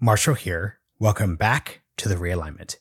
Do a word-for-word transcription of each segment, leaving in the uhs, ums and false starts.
Marshall here. Welcome back to The Realignment.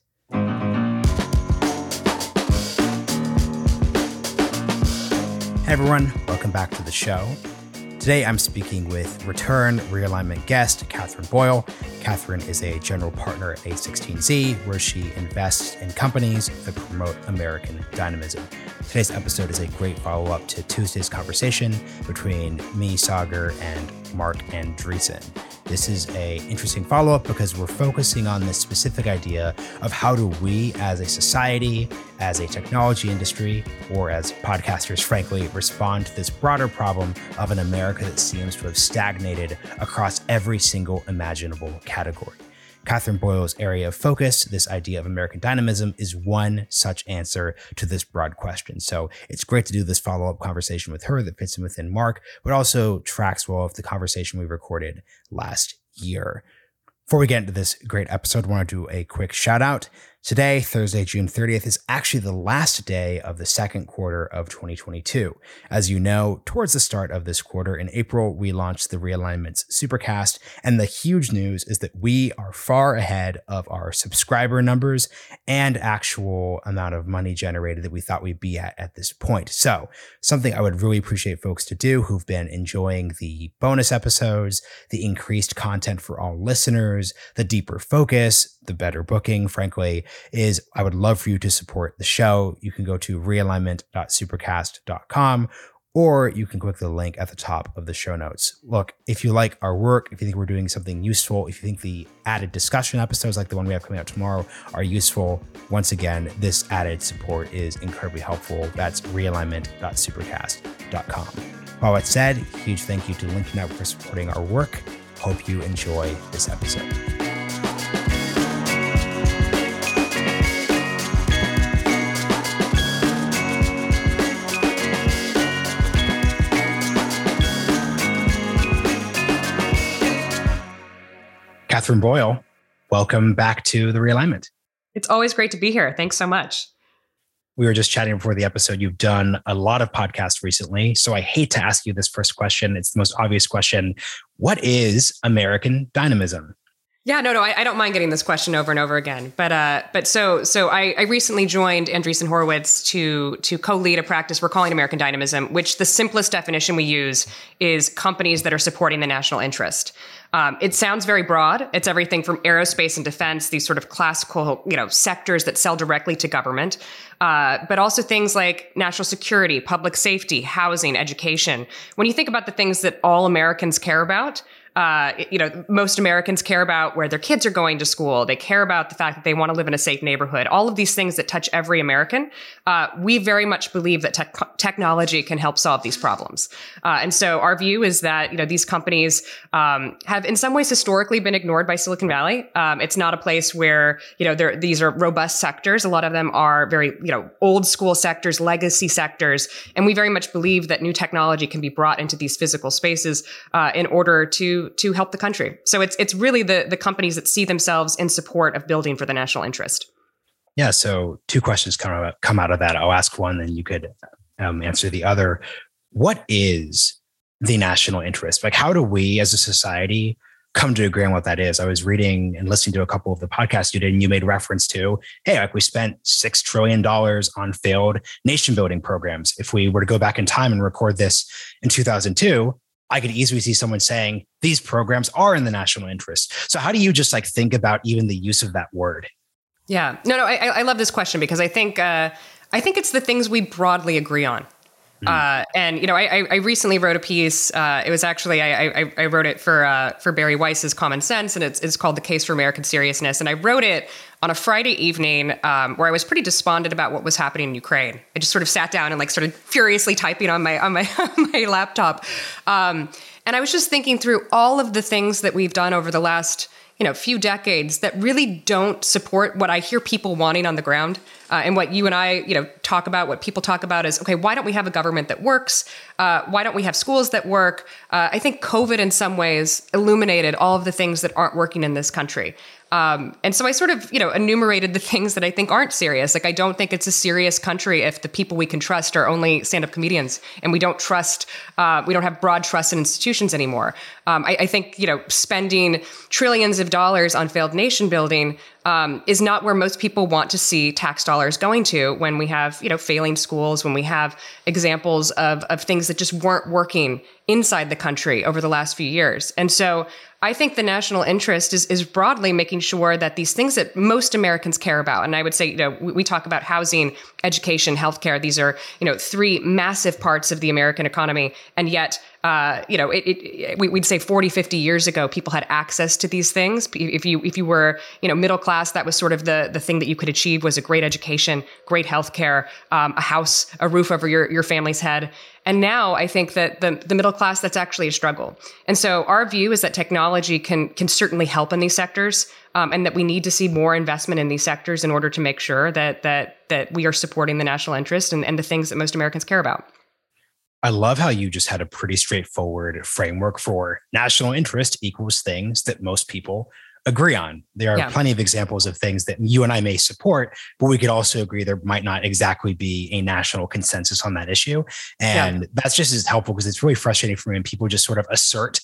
Hey everyone, welcome back to the show. Today I'm speaking with return Realignment guest, Katherine Boyle. Katherine is a general partner at A sixteen Z, where she invests in companies that promote American dynamism. Today's episode is a great follow-up to Tuesday's conversation between me, Sagar, and Mark Andreessen. This is a interesting follow-up because we're focusing on this specific idea of how do we as a society, as a technology industry, or as podcasters, frankly, respond to this broader problem of an America that seems to have stagnated across every single imaginable category. Katherine Boyle's area of focus, this idea of American dynamism, is one such answer to this broad question. So it's great to do this follow-up conversation with her that fits in within Mark, but also tracks well with the conversation we recorded last year. Before we get into this great episode, I want to do a quick shout out. Today, Thursday, June thirtieth, is actually the last day of the second quarter of twenty twenty-two. As you know, towards the start of this quarter in April, we launched the Realignment's Supercast, and the huge news is that we are far ahead of our subscriber numbers and actual amount of money generated that we thought we'd be at at this point. So, something I would really appreciate folks to do who've been enjoying the bonus episodes, the increased content for all listeners, the deeper focus, the better booking, frankly, is I would love for you to support the show. You can go to realignment dot supercast dot com, or you can click the link at the top of the show notes. Look, if you like our work, if you think we're doing something useful, if you think the added discussion episodes like the one we have coming out tomorrow are useful, once again, this added support is incredibly helpful. That's realignment dot supercast dot com. While it's said, huge thank you to Lincoln Network for supporting our work. Hope you enjoy this episode. Katherine Boyle, welcome back to The Realignment. It's always great to be here. Thanks so much. We were just chatting before the episode. You've done a lot of podcasts recently, so I hate to ask you this first question. It's the most obvious question. What is American dynamism? Yeah, no, no, I, I don't mind getting this question over and over again. But uh, but so so I, I recently joined Andreessen Horowitz to to co-lead a practice we're calling American Dynamism, which the simplest definition we use is companies that are supporting the national interest. Um, it sounds very broad. It's everything from aerospace and defense, these sort of classical, you know, sectors that sell directly to government, uh, but also things like national security, public safety, housing, education. When you think about the things that all Americans care about, Uh, you know, most Americans care about where their kids are going to school. They care about the fact that they want to live in a safe neighborhood. All of these things that touch every American. Uh, we very much believe that tech technology can help solve these problems. Uh, and so our view is that, you know, these companies um, have in some ways historically been ignored by Silicon Valley. Um, it's not a place where, you know, there, these are robust sectors. A lot of them are very, you know, old school sectors, legacy sectors. And we very much believe that new technology can be brought into these physical spaces uh, in order to to help the country. So it's it's really the the companies that see themselves in support of building for the national interest. Yeah. So two questions come out, come out of that. I'll ask one, then you could um, answer the other. What is the national interest? Like, how do we as a society come to agree on what that is? I was reading and listening to a couple of the podcasts you did, and you made reference to, hey, like we spent six trillion dollars on failed nation building programs. If we were to go back in time and record this in two thousand two, I could easily see someone saying these programs are in the national interest. So how do you just like think about even the use of that word? Yeah, no, no, I, I love this question because I think uh, I think it's the things we broadly agree on. Mm. Uh, and you know, I, I recently wrote a piece. Uh, it was actually I, I, I wrote it for uh, for Barry Weiss's Common Sense, and it's it's called The Case for American Seriousness. And I wrote it on a Friday evening um, where I was pretty despondent about what was happening in Ukraine. I just sort of sat down and like started furiously typing on my on my on my laptop, um, and I was just thinking through all of the things that we've done over the last you know few decades that really don't support what I hear people wanting on the ground. Uh, and what you and I, you know, talk about, what people talk about is, okay, why don't we have a government that works? Uh, why don't we have schools that work? Uh, I think COVID in some ways illuminated all of the things that aren't working in this country. Um, and so I sort of, you know, enumerated the things that I think aren't serious. Like, I don't think it's a serious country if the people we can trust are only stand-up comedians, and we don't trust, uh, we don't have broad trust in institutions anymore. Um, I, I think, you know, spending trillions of dollars on failed nation building um, is not where most people want to see tax dollars going to when we have, you know, failing schools, when we have examples of, of things that just weren't working inside the country over the last few years. And so I think the national interest is, is broadly making sure that these things that most Americans care about, and I would say, you know, we, we talk about housing, education, healthcare. These are, you know, three massive parts of the American economy. And yet, uh, you know, it, it, we, we'd say forty, fifty years ago, people had access to these things. If you, if you were, you know, middle class, that was sort of the, the thing that you could achieve was a great education, great healthcare, um, a house, a roof over your, your family's head. And now I think that the, the middle class, that's actually a struggle. And so our view is that technology can can certainly help in these sectors, um, and that we need to see more investment in these sectors in order to make sure that that that we are supporting the national interest and, and the things that most Americans care about. I love how you just had a pretty straightforward framework for national interest equals things that most people agree on. There are yeah. plenty of examples of things that you and I may support, but we could also agree there might not exactly be a national consensus on that issue. And yeah. that's just as helpful, because it's really frustrating for me when people just sort of assert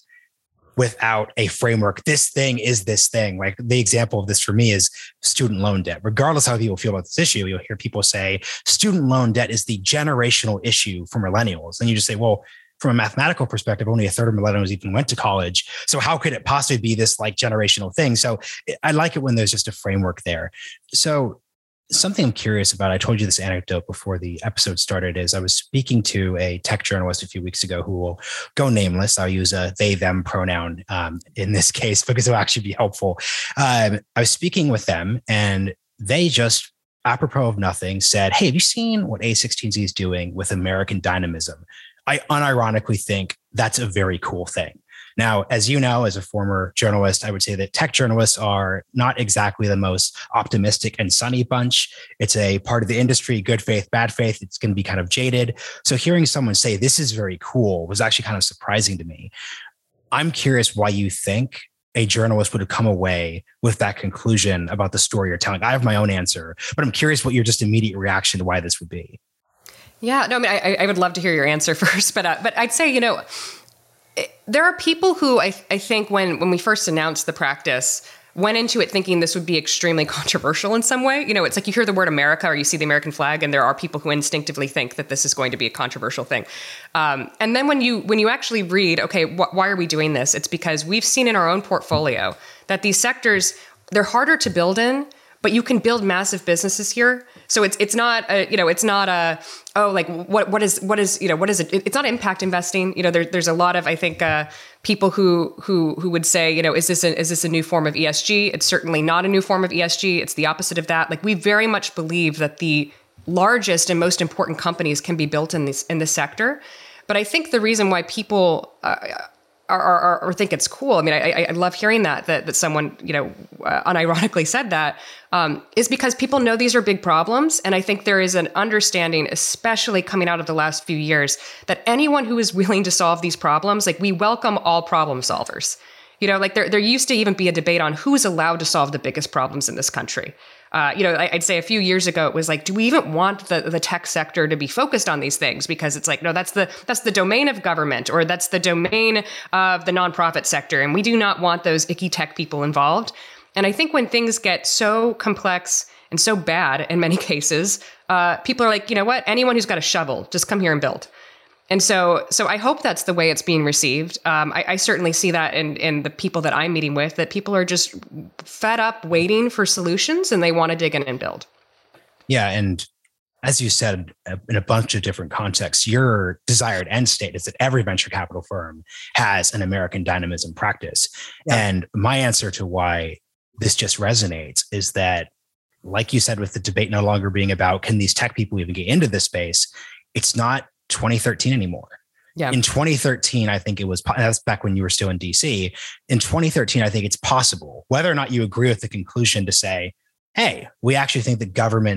without a framework, this thing is this thing. Like, the example of this for me is student loan debt. Regardless of how people feel about this issue, you'll hear people say student loan debt is the generational issue for millennials. And you just say, well, from a mathematical perspective, only a third of millennials even went to college. So how could it possibly be this like generational thing? So I like it when there's just a framework there. So something I'm curious about, I told you this anecdote before the episode started, is I was speaking to a tech journalist a few weeks ago who will go nameless. I'll use a they, them pronoun um, in this case, because it'll actually be helpful. Um, I was speaking with them, and they just, apropos of nothing, said, hey, have you seen what A sixteen Z is doing with American dynamism? I unironically think that's a very cool thing. Now, as you know, as a former journalist, I would say that tech journalists are not exactly the most optimistic and sunny bunch. It's a part of the industry, good faith, bad faith. It's going to be kind of jaded. So hearing someone say this is very cool was actually kind of surprising to me. I'm curious why you think a journalist would have come away with that conclusion about the story you're telling. I have my own answer, but I'm curious what your just immediate reaction to why this would be. Yeah, no, I mean, I, I would love to hear your answer first, but uh, but I'd say, you know, it, there are people who I, I think when when we first announced the practice went into it thinking this would be extremely controversial in some way. You know, it's like you hear the word America or you see the American flag, and there are people who instinctively think that this is going to be a controversial thing. Um, and then when you when you actually read, okay, wh- why are we doing this? It's because we've seen in our own portfolio that these sectors, they're harder to build in, but you can build massive businesses here. So it's it's not a, you know, it's not a, oh, like what what is what is you know what is it? It's not impact investing. You know, there, there's a lot of I think uh, people who who who would say, you know, is this a, is this a new form of E S G? It's certainly not a new form of E S G. It's the opposite of that. Like, we very much believe that the largest and most important companies can be built in this in this sector. But I think the reason why people uh, Or, or, or think it's cool. I mean, I, I love hearing that, that, that someone, you know, uh, unironically said that, um, is because people know these are big problems. And I think there is an understanding, especially coming out of the last few years, that anyone who is willing to solve these problems, like, we welcome all problem solvers. You know, like there, there used to even be a debate on who's allowed to solve the biggest problems in this country. Uh, you know, I'd say a few years ago, it was like, do we even want the, the tech sector to be focused on these things? Because it's like, no, that's the that's the domain of government, or that's the domain of the nonprofit sector. And we do not want those icky tech people involved. And I think when things get so complex and so bad in many cases, uh, people are like, you know what, anyone who's got a shovel, just come here and build. And so so I hope that's the way it's being received. Um, I, I certainly see that in, in the people that I'm meeting with, that people are just fed up waiting for solutions and they want to dig in and build. Yeah. And as you said, in a bunch of different contexts, your desired end state is that every venture capital firm has an American dynamism practice. Yeah. And my answer to why this just resonates is that, like you said, with the debate no longer being about, can these tech people even get into this space? It's not twenty thirteen anymore. Yeah. In twenty thirteen, I think it was, that's back when you were still in D C. In twenty thirteen, I think it's possible, whether or not you agree with the conclusion, to say, hey, we actually think that government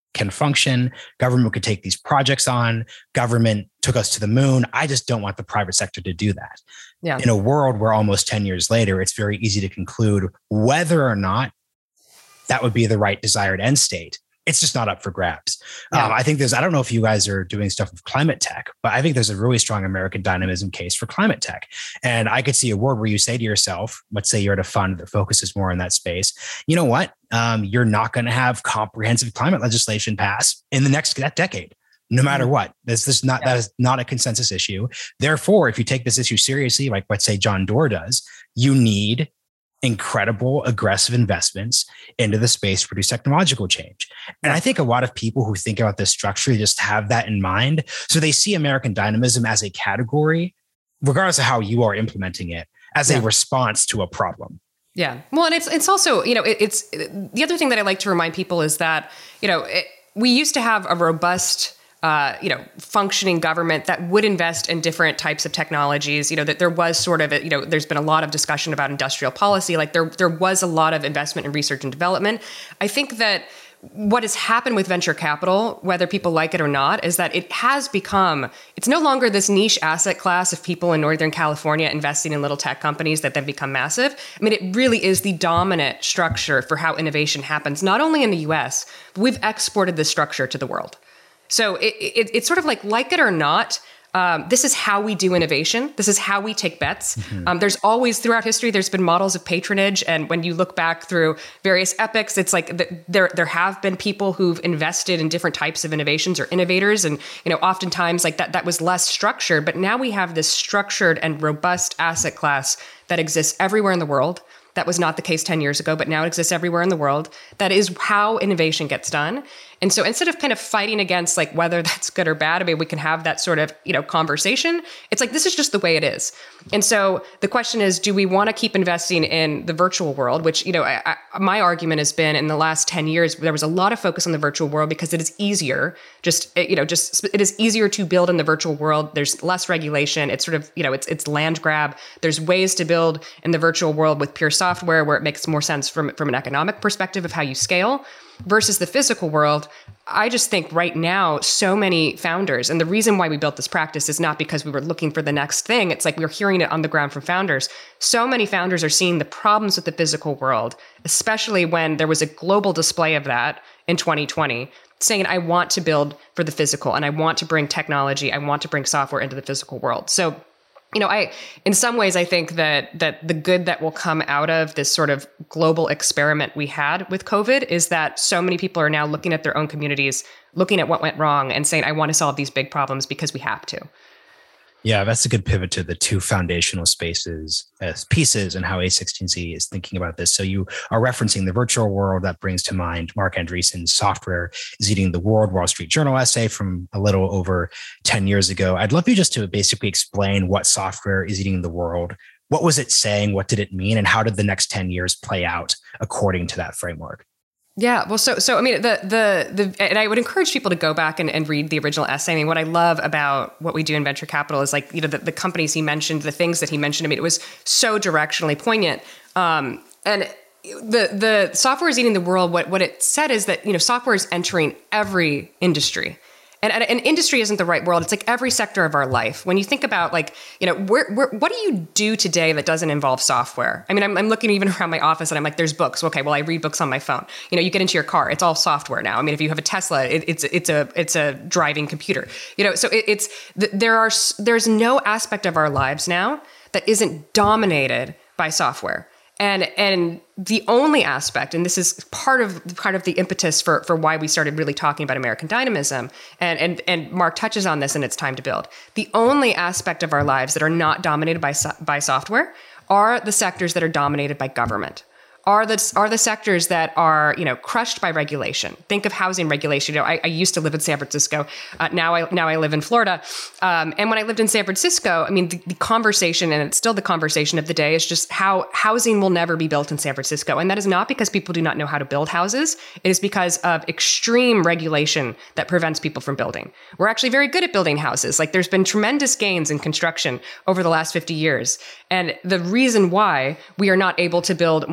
can function. Government could take these projects on. Government took us to the moon. I just don't want the private sector to do that. Yeah. In a world where almost ten years later, it's very easy to conclude whether or not that would be the right desired end state. It's just not up for grabs. Yeah. Um, I think there's, I don't know if you guys are doing stuff with climate tech, but I think there's a really strong American dynamism case for climate tech. And I could see a world where you say to yourself, let's say you're at a fund that focuses more in that space. You know what? Um, you're not going to have comprehensive climate legislation pass in the next decade, no matter what. This is not, yeah. that is not a consensus issue. Therefore, if you take this issue seriously, like let's say John Doerr does, you need incredible aggressive investments into the space to produce technological change. And I think a lot of people who think about this structure just have that in mind. So they see American dynamism as a category, regardless of how you are implementing it, as yeah. a response to a problem. Yeah. Well, and it's it's also, you know, it, it's it, the other thing that I like to remind people is that, you know, it, we used to have a robust Uh, you know, functioning government that would invest in different types of technologies. You know, that there was sort of, a, you know, there's been a lot of discussion about industrial policy. Like there, there was a lot of investment in research and development. I think that what has happened with venture capital, whether people like it or not, is that it has become, it's no longer this niche asset class of people in Northern California investing in little tech companies that then become massive. I mean, it really is the dominant structure for how innovation happens, not only in the U S, but we've exported this structure to the world. So it, it, it's sort of like, like it or not, um, this is how we do innovation. This is how we take bets. Mm-hmm. Um, there's always, throughout history, there's been models of patronage. And when you look back through various epochs, it's like the, there there have been people who've invested in different types of innovations or innovators. And, you know, oftentimes like that, that was less structured. But now we have this structured and robust asset class that exists everywhere in the world. That was not the case ten years ago, but now it exists everywhere in the world. That is how innovation gets done. And so instead of kind of fighting against like whether that's good or bad, I mean, we can have that sort of, you know, conversation. It's like, this is just the way it is. And so the question is, do we want to keep investing in the virtual world, which, you know, I, I, my argument has been in the last ten years, there was a lot of focus on the virtual world because it is easier, just, you know, just, it is easier to build in the virtual world. There's less regulation. It's sort of, you know, it's, it's land grab. There's ways to build in the virtual world with pure software where it makes more sense from, from an economic perspective of how you scale. Versus the physical world, I just think right now, so many founders, and the reason why we built this practice is not because we were looking for the next thing. It's like we were hearing it on the ground from founders. So many founders are seeing the problems with the physical world, especially when there was a global display of that in twenty twenty, saying, I want to build for the physical and I want to bring technology, I want to bring software into the physical world. So, you know, I, in some ways, I think that that the good that will come out of this sort of global experiment we had with COVID is that so many people are now looking at their own communities, looking at what went wrong and saying, I want to solve these big problems because we have to. Yeah, that's a good pivot to the two foundational spaces as pieces and how A sixteen Z is thinking about this. So you are referencing the virtual world. That brings to mind Marc Andreessen's Software is Eating the World Wall Street Journal essay from a little over ten years ago. I'd love you just to basically explain what software is eating the world. What was it saying? What did it mean? And how did the next ten years play out according to that framework? Yeah, well, so so I mean, the the the, and I would encourage people to go back and, and read the original essay. I mean, what I love about what we do in venture capital is like, you know, the, the companies he mentioned, the things that he mentioned. I mean, it was so directionally poignant. Um, and the the software is eating the world. What what it said is that, you know, software is entering every industry. And, and, and industry isn't the right word. It's like every sector of our life. When you think about like, you know, where, where, what do you do today that doesn't involve software? I mean, I'm, I'm looking even around my office and I'm like, there's books. Okay, well, I read books on my phone. You know, you get into your car, it's all software now. I mean, if you have a Tesla, it, it's it's a it's a driving computer. You know, so it, it's there are there's no aspect of our lives now that isn't dominated by software. And and the only aspect, and this is part of part of the impetus for, for why we started really talking about American dynamism, and, and and Marc touches on this in It's Time to Build. The only aspect of our lives that are not dominated by by software are the sectors that are dominated by government. Are the are the sectors that are, you know, crushed by regulation. Think of housing regulation. You know, I, I used to live in San Francisco. Uh, now I now I live in Florida. Um, and when I lived in San Francisco, I mean, the, the conversation, and it's still the conversation of the day, is just how housing will never be built in San Francisco. And that is not because people do not know how to build houses. It is because of extreme regulation that prevents people from building. We're actually very good at building houses. Like there's been tremendous gains in construction over the last fifty years. And the reason why we are not able to build more housing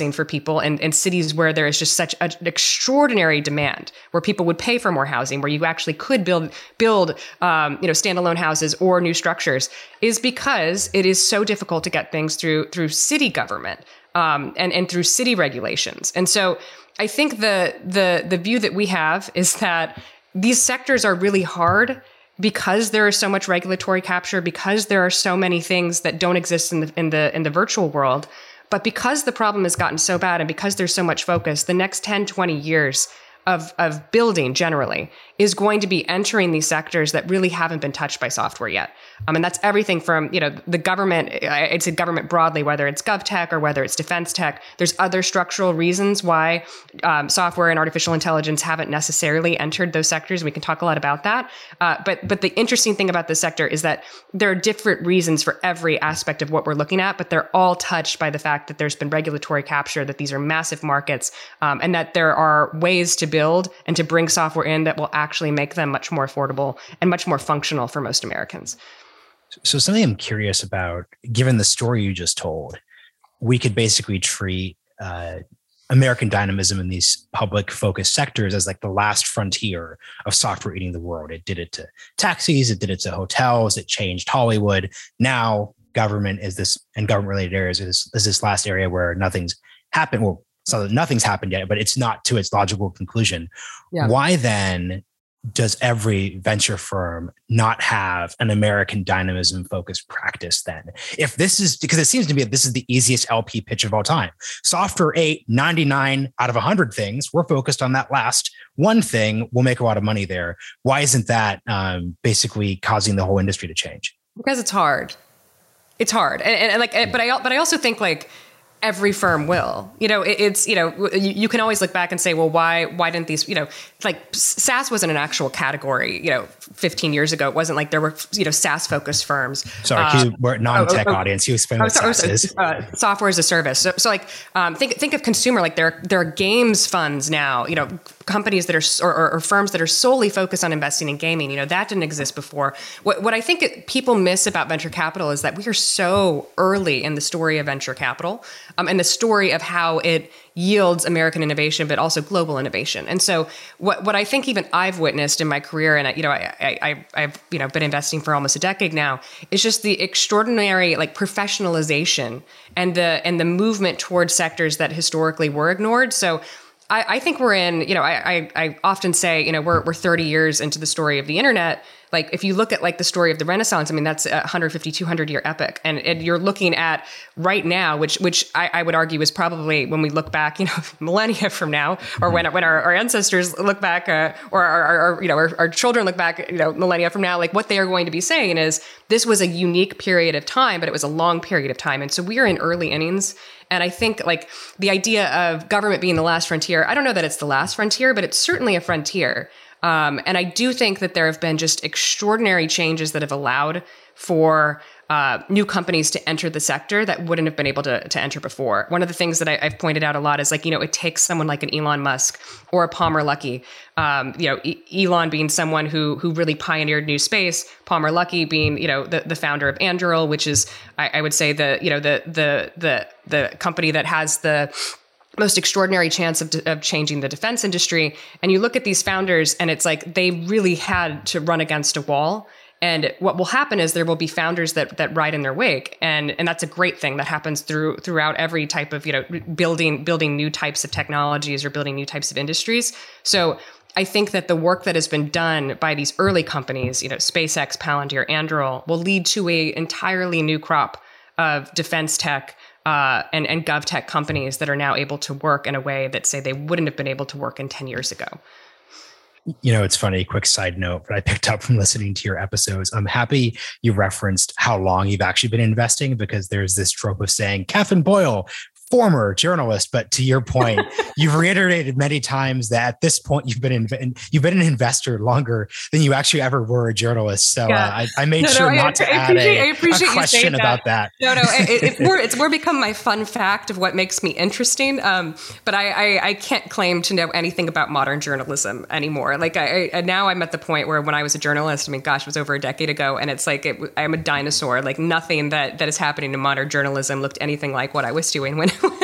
housing for people in, in cities where there is just such a, an extraordinary demand, where people would pay for more housing, where you actually could build build um, you know standalone houses or new structures, is because it is so difficult to get things through through city government um, and and through city regulations. And so I think the the the view that we have is that these sectors are really hard because there is so much regulatory capture, because there are so many things that don't exist in the in the in the virtual world. But because the problem has gotten so bad and because there's so much focus, the next ten, twenty years of of building generally is going to be entering these sectors that really haven't been touched by software yet. Um, and that's everything from, you know, the government, it's a government broadly, whether it's GovTech or whether it's defense tech. There's other structural reasons why um, software and artificial intelligence haven't necessarily entered those sectors. We can talk a lot about that. Uh, but but the interesting thing about this sector is that there are different reasons for every aspect of what we're looking at, but they're all touched by the fact that there's been regulatory capture, that these are massive markets, um, and that there are ways to build and to bring software in that will actually make them much more affordable and much more functional for most Americans. So something I'm curious about, given the story you just told, we could basically treat uh, American dynamism in these public focused sectors as like the last frontier of software eating the world. It did it to taxis, it did it to hotels, it changed Hollywood. Now government is this, and government related areas is, is this last area where nothing's happened. Well, so nothing's happened yet, but it's not to its logical conclusion. Yeah. Why then does every venture firm not have an American dynamism focused practice then? If this is, because it seems to me that this is the easiest L P pitch of all time. Software ate ninety-nine out of one hundred things. We're focused on that last one thing. We'll make a lot of money there. Why isn't that um, basically causing the whole industry to change? Because it's hard. It's hard. And, and, and like, but I, but I also think like, every firm will, you know, it, it's, you know, you, you can always look back and say, well, why, why didn't these, you know, like SaaS wasn't an actual category, you know, fifteen years ago. It wasn't like there were, you know, SaaS focused firms. Sorry, uh, we're a non-tech oh, oh, audience. You explain oh, what sorry, SaaS is. Uh, software as a service. So, so like, um, think, think of consumer, like there, there are games funds now, you know, companies that are, or, or, or firms that are solely focused on investing in gaming. You know, that didn't exist before. What, what I think it, people miss about venture capital is that we are so early in the story of venture capital. Um, and the story of how it yields American innovation, but also global innovation. And so, what what I think even I've witnessed in my career, and you know, I, I I've you know been investing for almost a decade now, is just the extraordinary like professionalization and the and the movement towards sectors that historically were ignored. So. I, I think we're in, you know, I, I I often say, you know, we're we're thirty years into the story of the internet. Like if you look at like the story of the Renaissance, I mean, that's a one hundred fifty, two hundred year epic. And, and you're looking at right now, which which I, I would argue is probably when we look back, you know, millennia from now, or when when our, our ancestors look back, uh, or our, our, you know, our, our children look back, you know, millennia from now, like what they are going to be saying is this was a unique period of time, but it was a long period of time. And so we are in early innings. And I think like the idea of government being the last frontier, I don't know that it's the last frontier, but it's certainly a frontier. Um, and I do think that there have been just extraordinary changes that have allowed for uh, new companies to enter the sector that wouldn't have been able to, to enter before. One of the things that I, I've pointed out a lot is like, you know, it takes someone like an Elon Musk or a Palmer Luckey, um, you know, e- Elon being someone who who really pioneered new space, Palmer Luckey being, you know, the, the founder of Anduril, which is, I, I would say the, you know, the, the, the, the company that has the most extraordinary chance of, of changing the defense industry. And you look at these founders and it's like they really had to run against a wall. And what will happen is there will be founders that that ride in their wake, and and that's a great thing that happens through throughout every type of, you know, building building new types of technologies or building new types of industries. So I think that the work that has been done by these early companies, you know, SpaceX, Palantir, Anduril, will lead to a entirely new crop of defense tech uh, and and gov tech companies that are now able to work in a way that say they wouldn't have been able to work in ten years ago. You know, it's funny, quick side note that I picked up from listening to your episodes. I'm happy you referenced how long you've actually been investing, because there's this trope of saying Catherine Boyle, former journalist. But to your point, you've reiterated many times that at this point you've been in, you've been an investor longer than you actually ever were a journalist. So yeah. uh, I, I made no, sure no, not I, to I add a, a question that. about that. No, no, it, it's more it's more become my fun fact of what makes me interesting. Um, but I, I I can't claim to know anything about modern journalism anymore. Like I, I now I'm at the point where when I was a journalist, I mean, gosh, it was over a decade ago, and it's like it, I'm a dinosaur. Like nothing that that is happening in modern journalism looked anything like what I was doing when. when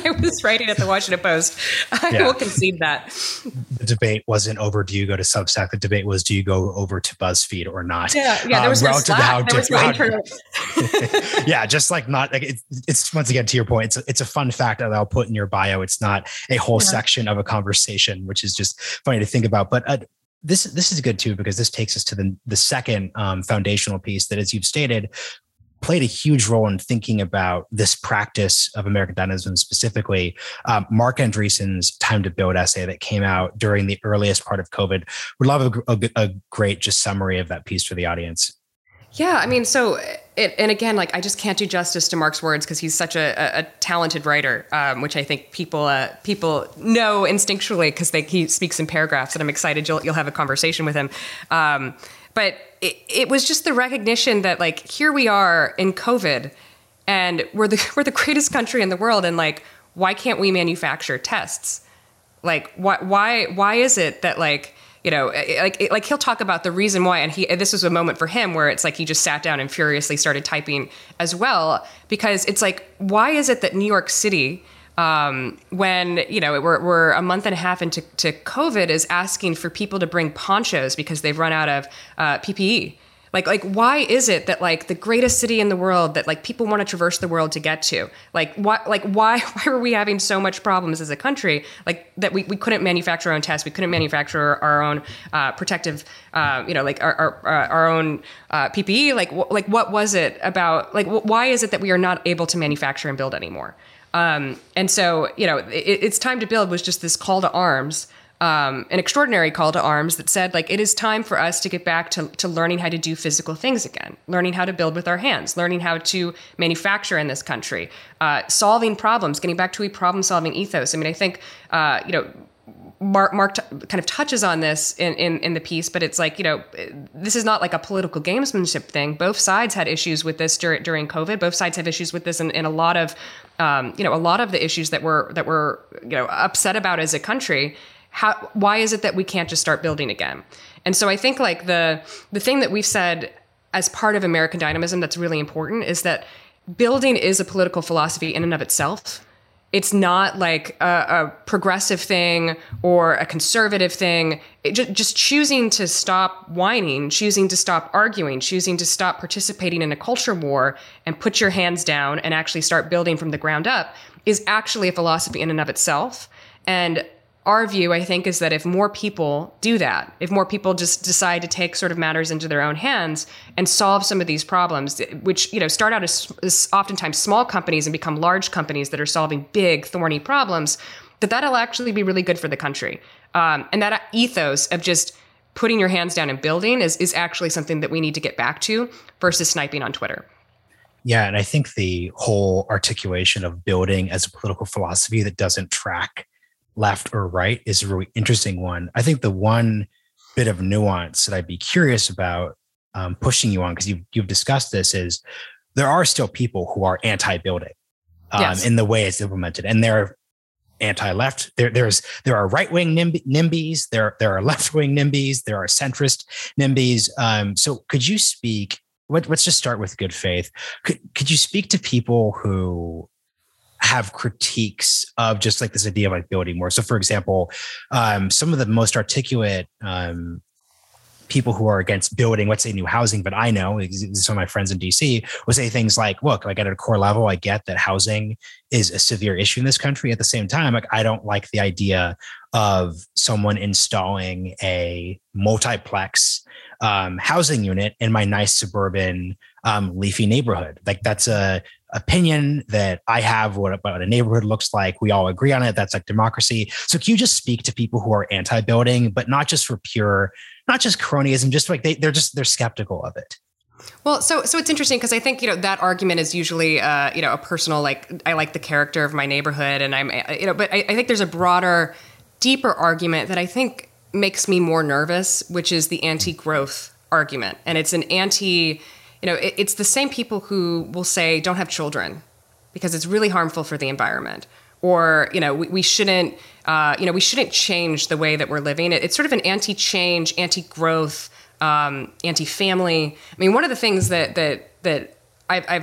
I was writing at the Washington Post. I Yeah. will concede that. The debate wasn't over, do you go to Substack? The debate was, do you go over to BuzzFeed or not? Yeah, yeah. There was uh, no relative to how Slack. There was no different. internal. Yeah, just like not like it's, it's once again to your point. It's a, it's a fun fact that I'll put in your bio. It's not a whole Yeah. section of a conversation, which is just funny to think about. But uh, this this is good too, because this takes us to the the second um, foundational piece that, as you've stated, played a huge role in thinking about this practice of American dynamism specifically. Um, Marc Andreessen's Time to Build essay that came out during the earliest part of COVID. Would love a, a, a great just summary of that piece for the audience. Yeah, I mean, so, it, and again, like, I just can't do justice to Marc's words because he's such a, a, a talented writer, um, which I think people uh, people know instinctually because he speaks in paragraphs, and I'm excited you'll, you'll have a conversation with him. Um, but it, it was just the recognition that, like, here we are in COVID, and we're the we're the greatest country in the world, and, like, why can't we manufacture tests? Like, why why why is it that, like, you know, like like he'll talk about the reason why, and he this was a moment for him where it's like he just sat down and furiously started typing as well, because it's like, why is it that New York City, um, when, you know, we're, we're a month and a half into to COVID, is asking for people to bring ponchos because they've run out of uh, P P E? Like, like, why is it that, like, the greatest city in the world that, like, people want to traverse the world to get to? Like, why, like, why, why are we having so much problems as a country? Like, that we, we couldn't manufacture our own tests. We couldn't manufacture our own uh, protective, uh, you know, like, our, our, our own uh, P P E. Like, wh- like, what was it about? Like, wh- why is it that we are not able to manufacture and build anymore? Um, and so, you know, it, it's time to build was just this call to arms. Um, an extraordinary call to arms that said, like, it is time for us to get back to, to learning how to do physical things again, learning how to build with our hands, learning how to manufacture in this country, uh, solving problems, getting back to a problem-solving ethos. I mean, I think, uh, you know, Marc, Marc t- kind of touches on this in, in, in the piece, but it's like, you know, this is not like a political gamesmanship thing. Both sides had issues with this dur- during COVID. Both sides have issues with this in, in a lot of, um, you know, a lot of the issues that we're, that we're, you know, upset about as a country. How, why is it that we can't just start building again? And so I think, like, the the thing that we've said as part of American dynamism that's really important is that building is a political philosophy in and of itself. It's not like a, a progressive thing or a conservative thing. It just, just choosing to stop whining, choosing to stop arguing, choosing to stop participating in a culture war and put your hands down and actually start building from the ground up is actually a philosophy in and of itself. And our view, I think, is that if more people do that, if more people just decide to take sort of matters into their own hands and solve some of these problems, which, you know, start out as, as oftentimes small companies and become large companies that are solving big, thorny problems, that that'll actually be really good for the country. Um, and that ethos of just putting your hands down and building is, is actually something that we need to get back to versus sniping on Twitter. Yeah, and I think the whole articulation of building as a political philosophy that doesn't track left or right is a really interesting one. I think the one bit of nuance that I'd be curious about um, pushing you on, because you've, you've discussed this, is there are still people who are anti-building um, yes. in the way it's implemented, and they're anti-left. There, there's there are right-wing NIMBYs, NIMBYs there there are left-wing NIMBYs, there are centrist NIMBYs. Um, so could you speak? Let, let's just start with good faith. Could could you speak to people who have critiques of just like this idea of like building more? So for example, um, some of the most articulate um, people who are against building, let's say new housing, but I know some of my friends in D C will say things like, look, like at a core level, I get that housing is a severe issue in this country. At the same time, like I don't like the idea of someone installing a multiplex um, housing unit in my nice suburban um, leafy neighborhood. Like that's a opinion that I have what, what a neighborhood looks like. We all agree on it. That's like democracy. So can you just speak to people who are anti-building, but not just for pure, not just cronyism, just like they, they're just, they're skeptical of it? Well, so so it's interesting because I think, you know, that argument is usually, uh, you know, a personal, like, I like the character of my neighborhood and I'm, you know, but I, I think there's a broader, deeper argument that I think makes me more nervous, which is the anti-growth argument. And it's an anti, you know, it, it's the same people who will say, don't have children because it's really harmful for the environment. Or, you know, we, we shouldn't, uh, you know, we shouldn't change the way that we're living. It, it's sort of an anti-change, anti-growth, um, anti-family. I mean, one of the things that that that I've, I've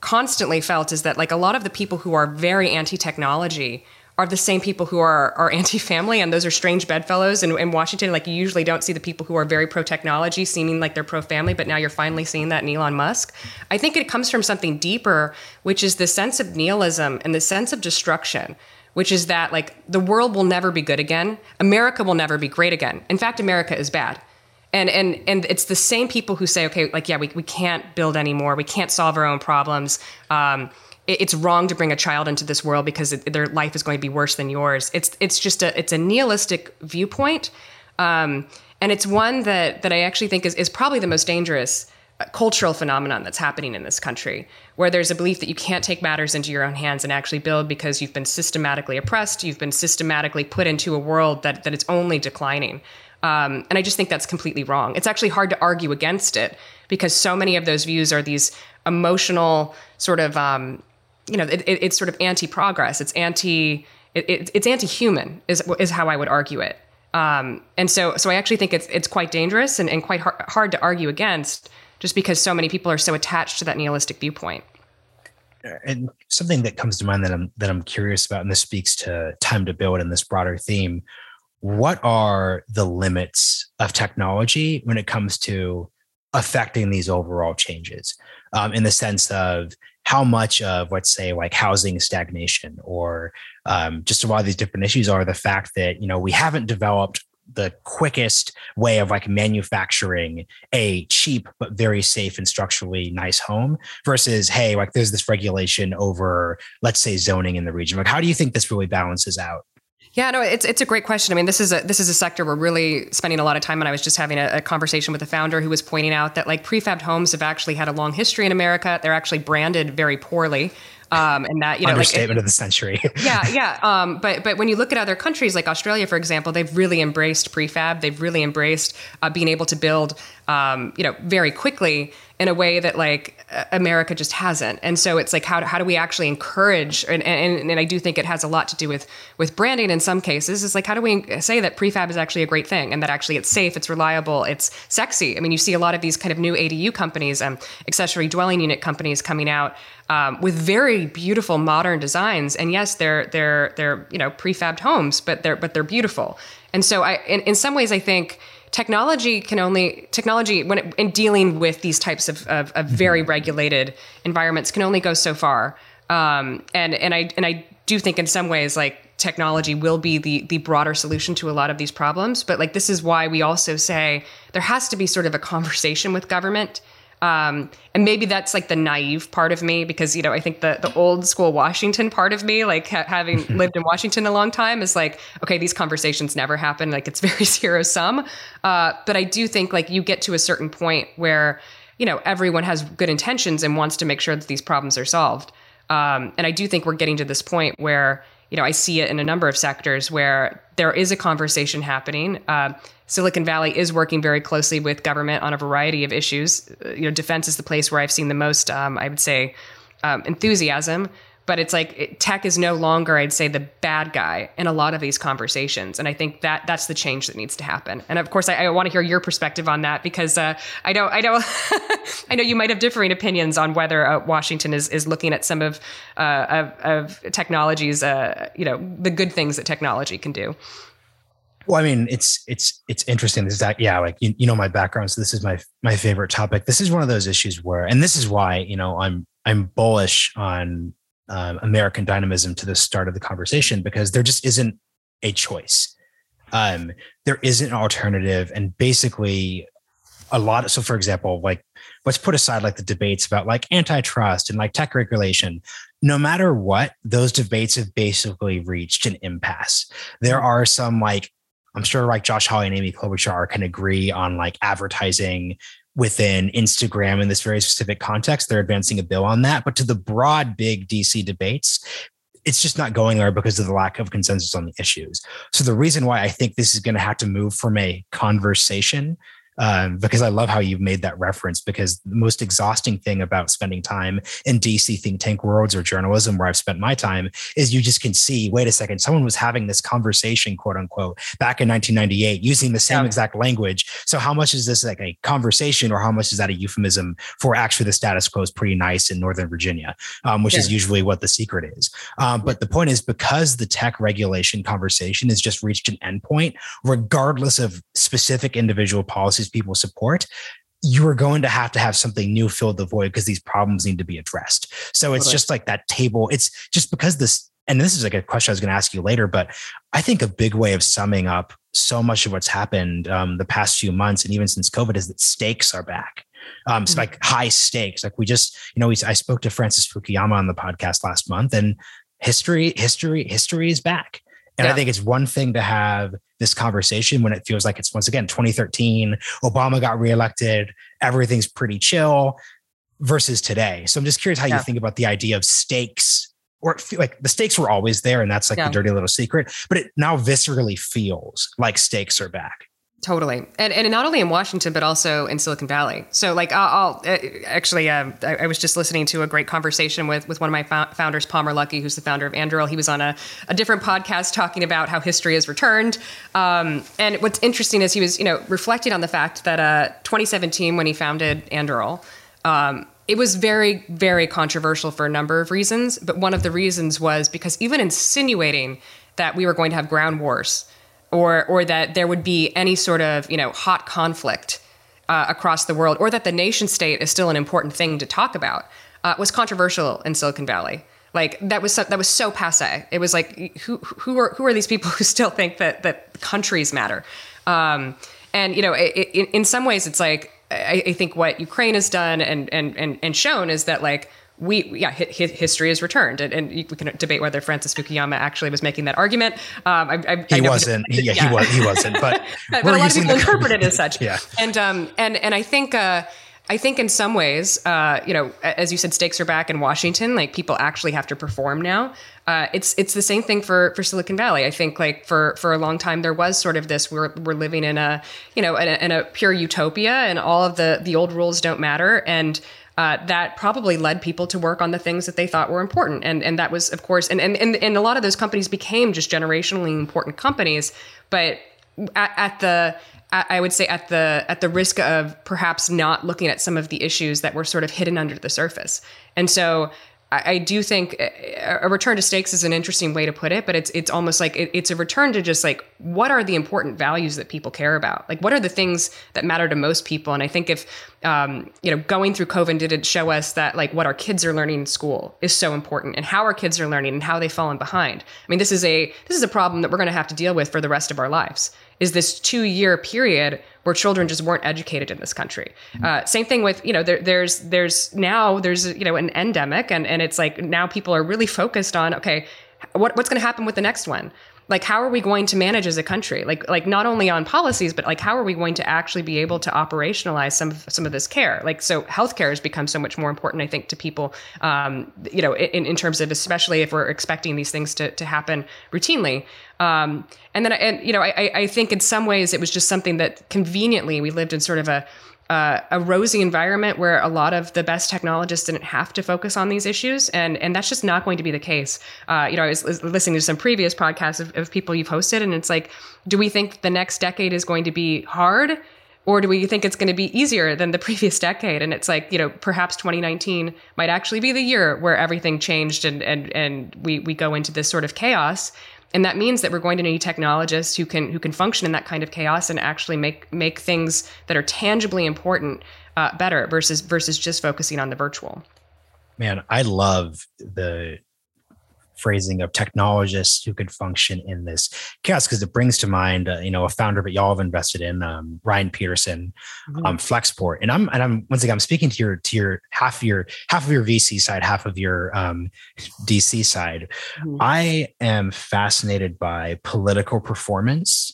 constantly felt is that like a lot of the people who are very anti-technology are the same people who are, are anti-family, and those are strange bedfellows in, in Washington. Like, you usually don't see the people who are very pro-technology seeming like they're pro-family, but now you're finally seeing that in Elon Musk. I think it comes from something deeper, which is the sense of nihilism and the sense of destruction, which is that like the world will never be good again. America will never be great again. In fact, America is bad. And and and it's the same people who say, okay, like, yeah, we, we can't build anymore. We can't solve our own problems. Um, it's wrong to bring a child into this world because it, their life is going to be worse than yours. It's it's just a it's a nihilistic viewpoint, um, and it's one that that I actually think is is probably the most dangerous cultural phenomenon that's happening in this country, where there's a belief that you can't take matters into your own hands and actually build because you've been systematically oppressed, you've been systematically put into a world that that it's only declining. Um, and I just think that's completely wrong. It's actually hard to argue against it because so many of those views are these emotional sort of um, you know, it, it, it's sort of anti-progress. It's anti, it, it, it's anti-human is is how I would argue it. Um, and so, so I actually think it's it's quite dangerous and, and quite hard, hard to argue against, just because so many people are so attached to that nihilistic viewpoint. And something that comes to mind that I'm that I'm curious about, and this speaks to time to build in this broader theme. What are the limits of technology when it comes to affecting these overall changes? Um, in the sense of how much of, let's say, like housing stagnation or um, just a lot of these different issues are the fact that, you know, we haven't developed the quickest way of like manufacturing a cheap but very safe and structurally nice home versus, hey, like there's this regulation over, let's say, zoning in the region. Like, how do you think this really balances out? Yeah, no, it's it's a great question. I mean, this is a this is a sector we're really spending a lot of time on. I was just having a, a conversation with a founder who was pointing out that like prefabbed homes have actually had a long history in America. They're actually branded very poorly. Um, and that, you know, understatement like, it, of the century. yeah, yeah. Um, but but when you look at other countries like Australia, for example, they've really embraced prefab. They've really embraced uh, being able to build, um, you know, very quickly in a way that like America just hasn't. And so it's like, how how do we actually encourage? And and, and I do think it has a lot to do with with branding in some cases. It's like, how do we say that prefab is actually a great thing and that actually it's safe, it's reliable, it's sexy? I mean, you see a lot of these kind of new A D U companies, um, accessory dwelling unit companies coming out um, with very beautiful modern designs. And yes, they're they're they're you know prefabbed homes, but they're but they're beautiful. And so I in, in some ways I think technology can only technology when it, in dealing with these types of, of, of very regulated environments can only go so far. Um, and and I and I do think in some ways like technology will be the the broader solution to a lot of these problems. But like this is why we also say there has to be sort of a conversation with government. Um, and maybe that's like the naive part of me because, you know, I think the, the old school Washington part of me, like ha- having lived in Washington a long time is like, okay, these conversations never happen. Like it's very zero sum. Uh, but I do think like you get to a certain point where, you know, everyone has good intentions and wants to make sure that these problems are solved. Um, and I do think we're getting to this point where, you know, I see it in a number of sectors where there is a conversation happening. Uh, Silicon Valley is working very closely with government on a variety of issues. Uh, you know, defense is the place where I've seen the most, um, I would say, um, enthusiasm. But it's like it, tech is no longer, I'd say, the bad guy in a lot of these conversations. And I think that that's the change that needs to happen. And of course, I, I want to hear your perspective on that because uh, I know I know I know you might have differing opinions on whether uh, Washington is is looking at some of uh, of, of technologies, uh, you know, the good things that technology can do. Well, I mean, it's it's it's interesting. This is that, yeah, like you, you know my background, so this is my my favorite topic. This is one of those issues where, and this is why, you know, I'm I'm bullish on um, American dynamism to the start of the conversation because there just isn't a choice. Um, there isn't an alternative, and basically, a lot of so. For example, like let's put aside like the debates about like antitrust and like tech regulation. No matter what, those debates have basically reached an impasse. There are some like. I'm sure like Josh Hawley and Amy Klobuchar can agree on like advertising within Instagram in this very specific context. They're advancing a bill on that. But to the broad, big D C debates, it's just not going there because of the lack of consensus on the issues. So the reason why I think this is going to have to move from a conversation um, because I love how you've made that reference, because the most exhausting thing about spending time in D C think tank worlds or journalism, where I've spent my time, is you just can see, wait a second, someone was having this conversation, quote unquote, back in nineteen ninety-eight using the same yeah. exact language. So how much is this like a conversation, or how much is that a euphemism for actually the status quo is pretty nice in Northern Virginia, um, which yeah. is usually what the secret is. Um, but the point is, because the tech regulation conversation has just reached an endpoint, regardless of specific individual policies people support, you are going to have to have something new fill the void, because these problems need to be addressed. So it's okay. just like that table. It's just because this, and this is like a question I was going to ask you later, but I think a big way of summing up so much of what's happened um, the past few months, and even since COVID, is that stakes are back. Um, so like high stakes. Like we just, you know, we, I spoke to Francis Fukuyama on the podcast last month, and history, history, history is back. And yeah. I think it's one thing to have this conversation when it feels like it's, once again, twenty thirteen, Obama got reelected, everything's pretty chill, versus today. So I'm just curious how yeah. you think about the idea of stakes, or like the stakes were always there, and that's like yeah. the dirty little secret, but it now viscerally feels like stakes are back. Totally. And and not only in Washington, but also in Silicon Valley. So like I'll, I'll uh, actually, uh, I, I was just listening to a great conversation with, with one of my fo- founders, Palmer Luckey, who's the founder of Anduril. He was on a, a different podcast talking about how history has returned. Um, and what's interesting is he was, you know, reflecting on the fact that uh, twenty seventeen, when he founded Anduril, um, it was very, very controversial for a number of reasons. But one of the reasons was because even insinuating that we were going to have ground wars, or or that there would be any sort of, you know, hot conflict uh, across the world, or that the nation state is still an important thing to talk about, uh, was controversial in Silicon Valley. Like that was so, that was so passé. It was like, who who are who are these people who still think that that countries matter? Um, and you know, it, it, in some ways, it's like I, I think what Ukraine has done and and and and shown is that like. We yeah, history has returned, and, and we can debate whether Francis Fukuyama actually was making that argument. Um, I, I, he I wasn't. He, yeah, yeah, he was. He wasn't. But, but, but a lot of people interpret it as such. yeah. And um and and I think uh I think in some ways, uh you know, as you said, stakes are back in Washington. Like people actually have to perform now. Uh, it's it's the same thing for for Silicon Valley. I think like for for a long time there was sort of this we're we're living in a you know in a, in a pure utopia, and all of the the old rules don't matter. And Uh, that probably led people to work on the things that they thought were important. And and that was, of course, and and, and, and a lot of those companies became just generationally important companies. But at, at the, at, I would say at the at the risk of perhaps not looking at some of the issues that were sort of hidden under the surface. And so I, I do think a return to stakes is an interesting way to put it, but it's it's almost like it, it's a return to just like, what are the important values that people care about? Like, what are the things that matter to most people? And I think if, um, you know, going through COVID did show us that like what our kids are learning in school is so important, and how our kids are learning and how they've fallen behind. I mean, this is a this is a problem that we're going to have to deal with for the rest of our lives. Is this two-year period where children just weren't educated in this country? Uh, same thing with, you know, there, there's there's now there's you know an endemic, and and it's like now people are really focused on, okay, what what's going to happen with the next one? Like, how are we going to manage as a country? Like, like not only on policies, but like, how are we going to actually be able to operationalize some of some of this care? Like, so healthcare has become so much more important, I think, to people, um, you know, in, in terms of, especially if we're expecting these things to, to happen routinely. Um, and then, and, you know, I, I think in some ways it was just something that conveniently we lived in sort of a, Uh, a rosy environment where a lot of the best technologists didn't have to focus on these issues. And and that's just not going to be the case. Uh, you know, I was listening to some previous podcasts of, of people you've hosted, and it's like, do we think the next decade is going to be hard? Or do we think it's going to be easier than the previous decade? And it's like, you know, perhaps twenty nineteen might actually be the year where everything changed and and and we we go into this sort of chaos. And that means that we're going to need technologists who can who can function in that kind of chaos and actually make make things that are tangibly important uh, better versus versus just focusing on the virtual. Man, I love the phrasing of technologists who could function in this chaos, because it brings to mind, uh, you know, a founder that y'all have invested in, um, Ryan Peterson, mm-hmm. um, Flexport, and I'm and I'm once again I'm speaking to your to your half of your half of your V C side, half of your um, D C side. Mm-hmm. I am fascinated by political performance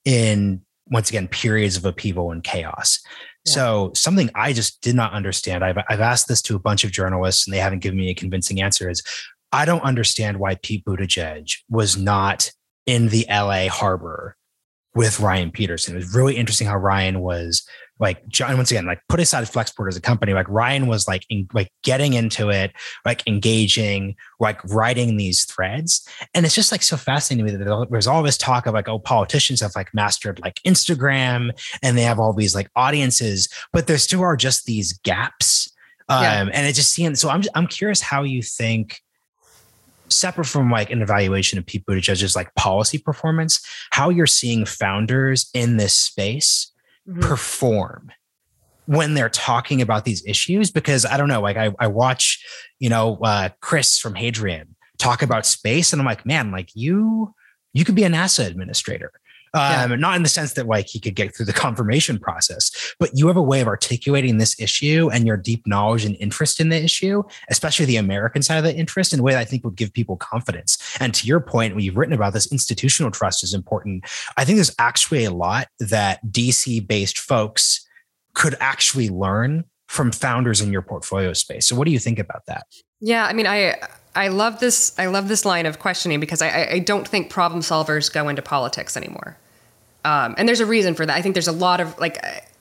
in, once again, periods of upheaval and chaos. Yeah. So something I just did not understand. I've I've asked this to a bunch of journalists, and they haven't given me a convincing answer. Is I don't understand why Pete Buttigieg was not in the L A harbor with Ryan Peterson. It was really interesting how Ryan was like John, once again, like put aside Flexport as a company, like Ryan was like, in, like getting into it, like engaging, like writing these threads. And it's just like so fascinating to me that there's all this talk of like, oh, politicians have like mastered like Instagram and they have all these like audiences, but there still are just these gaps. Um, yeah. And it just seems, so I'm, I'm curious how you think, separate from like an evaluation of Pete Buttigieg's like policy performance, how you're seeing founders in this space mm-hmm. perform when they're talking about these issues. Because I don't know, like I, I watch, you know, uh, Chris from Hadrian talk about space and I'm like, man, like you, you could be a NASA administrator. Um, yeah. Not in the sense that like he could get through the confirmation process, but you have a way of articulating this issue and your deep knowledge and interest in the issue, especially the American side of the interest, in a way that I think would give people confidence. And to your point, when you've written about this, institutional trust is important. I think there's actually a lot that D C based folks could actually learn from founders in your portfolio space. So what do you think about that? Yeah, I mean, I I love this. I love this line of questioning because I, I don't think problem solvers go into politics anymore. Um, and there's a reason for that. I think there's a lot of like,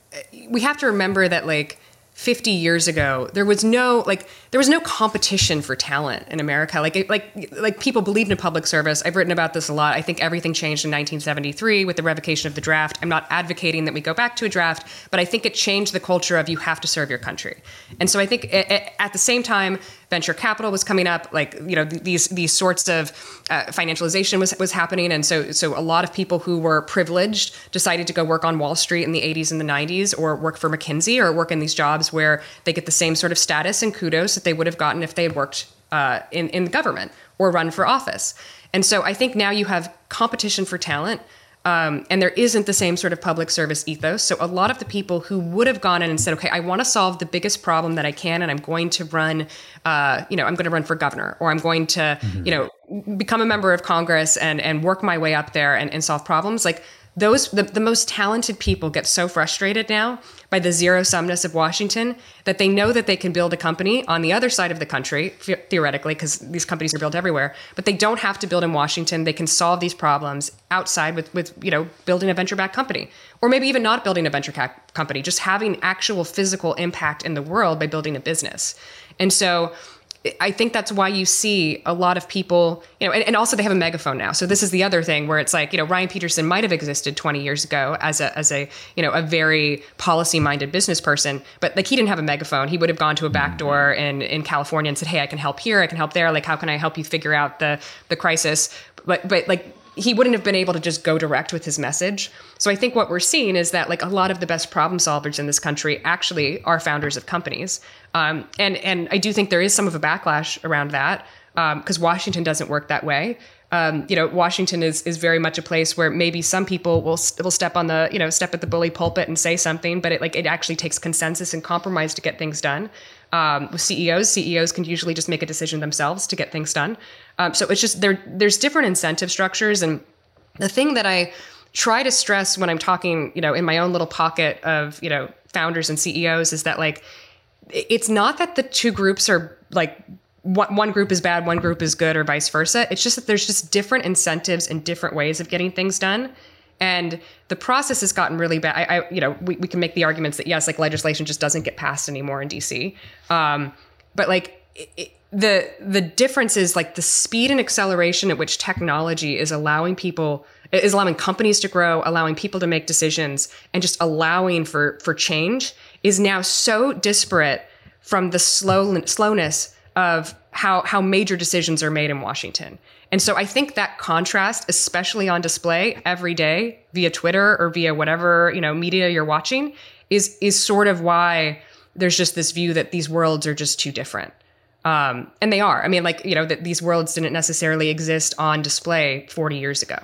we have to remember that like fifty years ago, there was no like there was no competition for talent in America. Like like like people believed in public service. I've written about this a lot. I think everything changed in nineteen seventy-three with the revocation of the draft. I'm not advocating that we go back to a draft, but I think it changed the culture of you have to serve your country. And so I think at the same time, venture capital was coming up, like, you know, these these sorts of uh, financialization was was happening. And so so a lot of people who were privileged decided to go work on Wall Street in the eighties and the nineties, or work for McKinsey, or work in these jobs where they get the same sort of status and kudos that they would have gotten if they had worked uh, in, in the government or run for office. And so I think now you have competition for talent. Um, and there isn't the same sort of public service ethos. So a lot of the people who would have gone in and said, okay, I want to solve the biggest problem that I can, and I'm going to run, uh, you know, I'm going to run for governor, or I'm going to, mm-hmm. you know, become a member of Congress and and work my way up there and, and solve problems. Like those, the, the most talented people get so frustrated now by the zero-sumness of Washington that they know that they can build a company on the other side of the country, theoretically, because these companies are built everywhere, but they don't have to build in Washington. They can solve these problems outside with, with you know, building a venture-backed company, or maybe even not building a venture cap company, just having actual physical impact in the world by building a business. And so I think that's why you see a lot of people, you know, and, and also they have a megaphone now. So this is the other thing where it's like, you know, Ryan Peterson might have existed twenty years ago as a, as a, you know, a very policy-minded business person, but like he didn't have a megaphone. He would have gone to a back door in, in California and said, hey, I can help here. I can help there. Like, how can I help you figure out the, the crisis? But, but like, he wouldn't have been able to just go direct with his message. So I think what we're seeing is that like a lot of the best problem solvers in this country actually are founders of companies. Um, and, and I do think there is some of a backlash around that because um, Washington doesn't work that way. Um, you know, Washington is is very much a place where maybe some people will will step on the, you know, step at the bully pulpit and say something, but it like it actually takes consensus and compromise to get things done. Um, with C E Os, C E Os can usually just make a decision themselves to get things done. Um, so it's just there. There's different incentive structures, and the thing that I try to stress when I'm talking, you know, in my own little pocket of, you know, founders and C E Os is that like it's not that the two groups are like one, one group is bad, one group is good, or vice versa. It's just that there's just different incentives and different ways of getting things done. And the process has gotten really bad. I, I you know, we, we can make the arguments that yes, like legislation just doesn't get passed anymore in D C. Um, but like it, it, the the difference is like the speed and acceleration at which technology is allowing people, is allowing companies to grow, allowing people to make decisions, and just allowing for for change is now so disparate from the slow slowness of how how major decisions are made in Washington. And so I think that contrast, especially on display every day via Twitter or via whatever, you know, media you're watching, is is sort of why there's just this view that these worlds are just too different. Um, and they are. I mean, like, you know, that these worlds didn't necessarily exist on display forty years ago.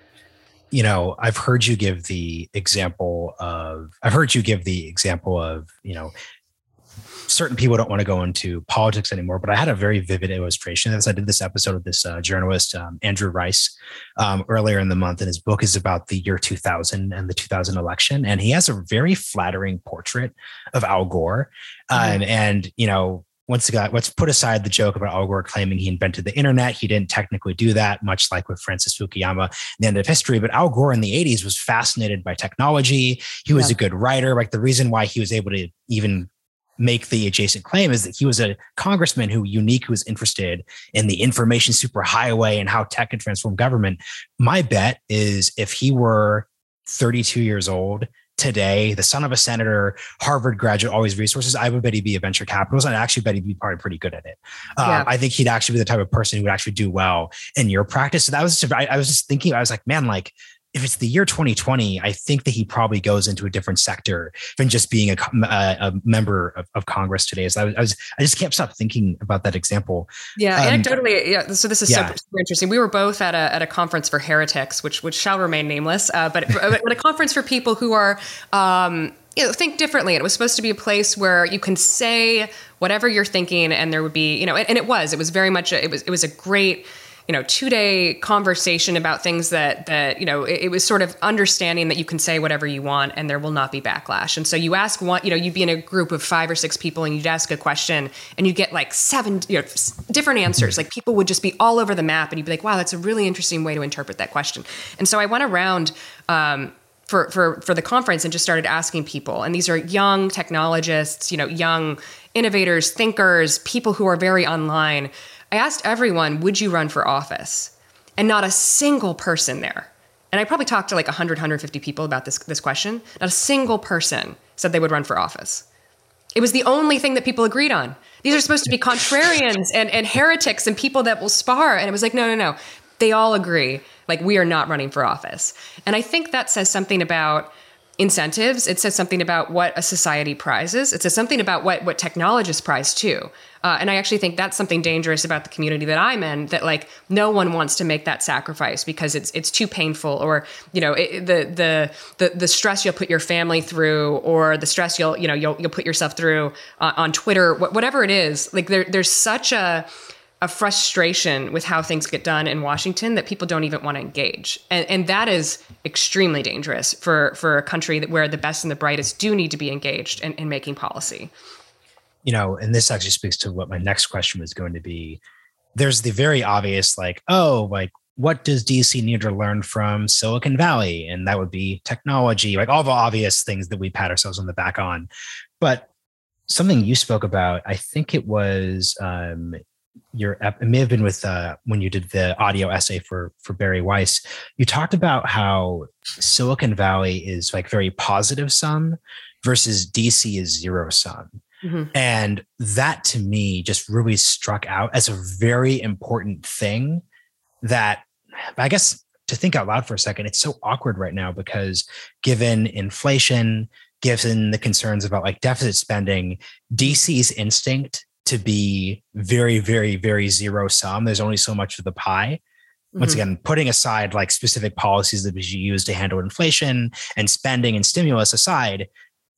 You know, I've heard you give the example of, I've heard you give the example of, you know, certain people don't want to go into politics anymore, but I had a very vivid illustration of this. I did this episode with this uh, journalist, um, Andrew Rice, um, earlier in the month, and his book is about the year two thousand and the two thousand election. And he has a very flattering portrait of Al Gore. Um, mm-hmm. And, you know, once again, let's put aside the joke about Al Gore claiming he invented the internet. He didn't technically do that, much like with Francis Fukuyama at the end of history. But Al Gore in the eighties was fascinated by technology. He was yeah. a good writer. Like the reason why he was able to even make the adjacent claim is that he was a congressman who unique, who was interested in the information superhighway and how tech can transform government. My bet is if he were thirty-two years old today, the son of a senator, Harvard graduate, always resources, I would bet he'd be a venture capitalist. And I actually bet he'd be probably pretty good at it. Yeah. Um, I think he'd actually be the type of person who would actually do well in your practice. So that was, just, I, I was just thinking, I was like, man, like, if it's the year twenty twenty, I think that he probably goes into a different sector than just being a, a, a member of, of Congress today. So I was, I was, I just can't stop thinking about that example. Yeah, um, anecdotally. Yeah. So this is yeah. so super interesting. We were both at a at a conference for heretics, which which shall remain nameless, uh, but at a conference for people who are. Um, You know, think differently. It was supposed to be a place where you can say whatever you're thinking, and there would be, you know, and, and it was. It was very much. A, it was. It was a great, you know, two day conversation about things that that you know. It, it was sort of understanding that you can say whatever you want, and there will not be backlash. And so you ask one, you know, you'd be in a group of five or six people, and you'd ask a question, and you'd get like seven, you know, different answers. Like people would just be all over the map, and you'd be like, wow, that's a really interesting way to interpret that question. And so I went around. Um, For, for for the conference and just started asking people. And these are young technologists, you know, young innovators, thinkers, people who are very online. I asked everyone, would you run for office? And not a single person there. And I probably talked to like one hundred, one hundred fifty people about this, this question. Not a single person said they would run for office. It was the only thing that people agreed on. These are supposed to be contrarians and, and heretics and people that will spar. And it was like, no, no, no. They all agree. Like, we are not running for office. And I think that says something about incentives. It says something about what a society prizes. It says something about what, what technologists prize too. Uh, and I actually think that's something dangerous about the community that I'm in, that like no one wants to make that sacrifice because it's it's too painful, or, you know, it, the, the the the stress you'll put your family through, or the stress you'll, you know, you'll you'll put yourself through uh, on Twitter, wh- whatever it is. Like there there's such a a frustration with how things get done in Washington that people don't even want to engage. And, and that is extremely dangerous for, for a country that where the best and the brightest do need to be engaged in, in making policy. You know, and this actually speaks to what my next question was going to be. There's the very obvious, like, oh, like, what does D C need to learn from Silicon Valley? And that would be technology, like all the obvious things that we pat ourselves on the back on. But something you spoke about, I think it was, um, your it may have been with uh, when you did the audio essay for for Bari Weiss. You talked about how Silicon Valley is like very positive sum versus D C is zero sum. Mm-hmm. And that to me just really struck out as a very important thing that I guess to think out loud for a second, it's so awkward right now because given inflation, given the concerns about like deficit spending, D C's instinct to be very, very, very zero sum. There's only so much of the pie. Once mm-hmm. again, putting aside like specific policies that we use to handle inflation and spending and stimulus aside,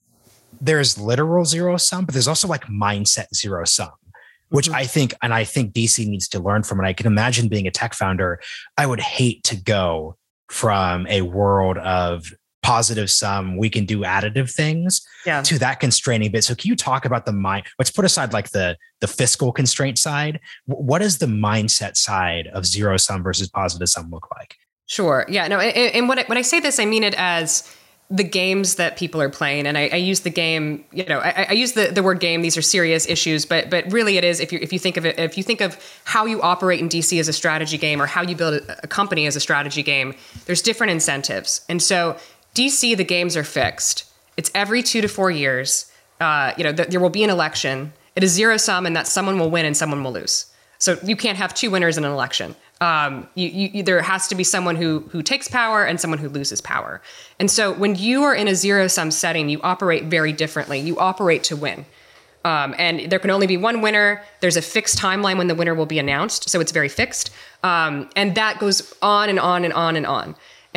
there's literal zero sum, but there's also like mindset zero sum, which mm-hmm. I think, and I think D C needs to learn from it. I can imagine being a tech founder. I would hate to go from a world of positive sum, we can do additive things yeah. to that constraining bit. So can you talk about the mind, let's put aside like the, the fiscal constraint side. What does the mindset side of zero sum versus positive sum look like? Sure. Yeah, no. And, and when, I, when I say this, I mean it as the games that people are playing. And I, I use the game, you know, I, I use the, the word game. These are serious issues, but but really it is, if you if you think of it, if you think of how you operate in D C as a strategy game or how you build a, a company as a strategy game, there's different incentives. And so D C, the games are fixed. It's every two to four years. Uh, you know, th- there will be an election. It is zero sum, and that someone will win and someone will lose. So you can't have two winners in an election. Um, you, you, there has to be someone who who takes power and someone who loses power. And so when you are in a zero sum setting, you operate very differently. You operate to win. Um, and there can only be one winner. There's a fixed timeline when the winner will be announced. So it's very fixed. Um, and that goes on and on and on and on.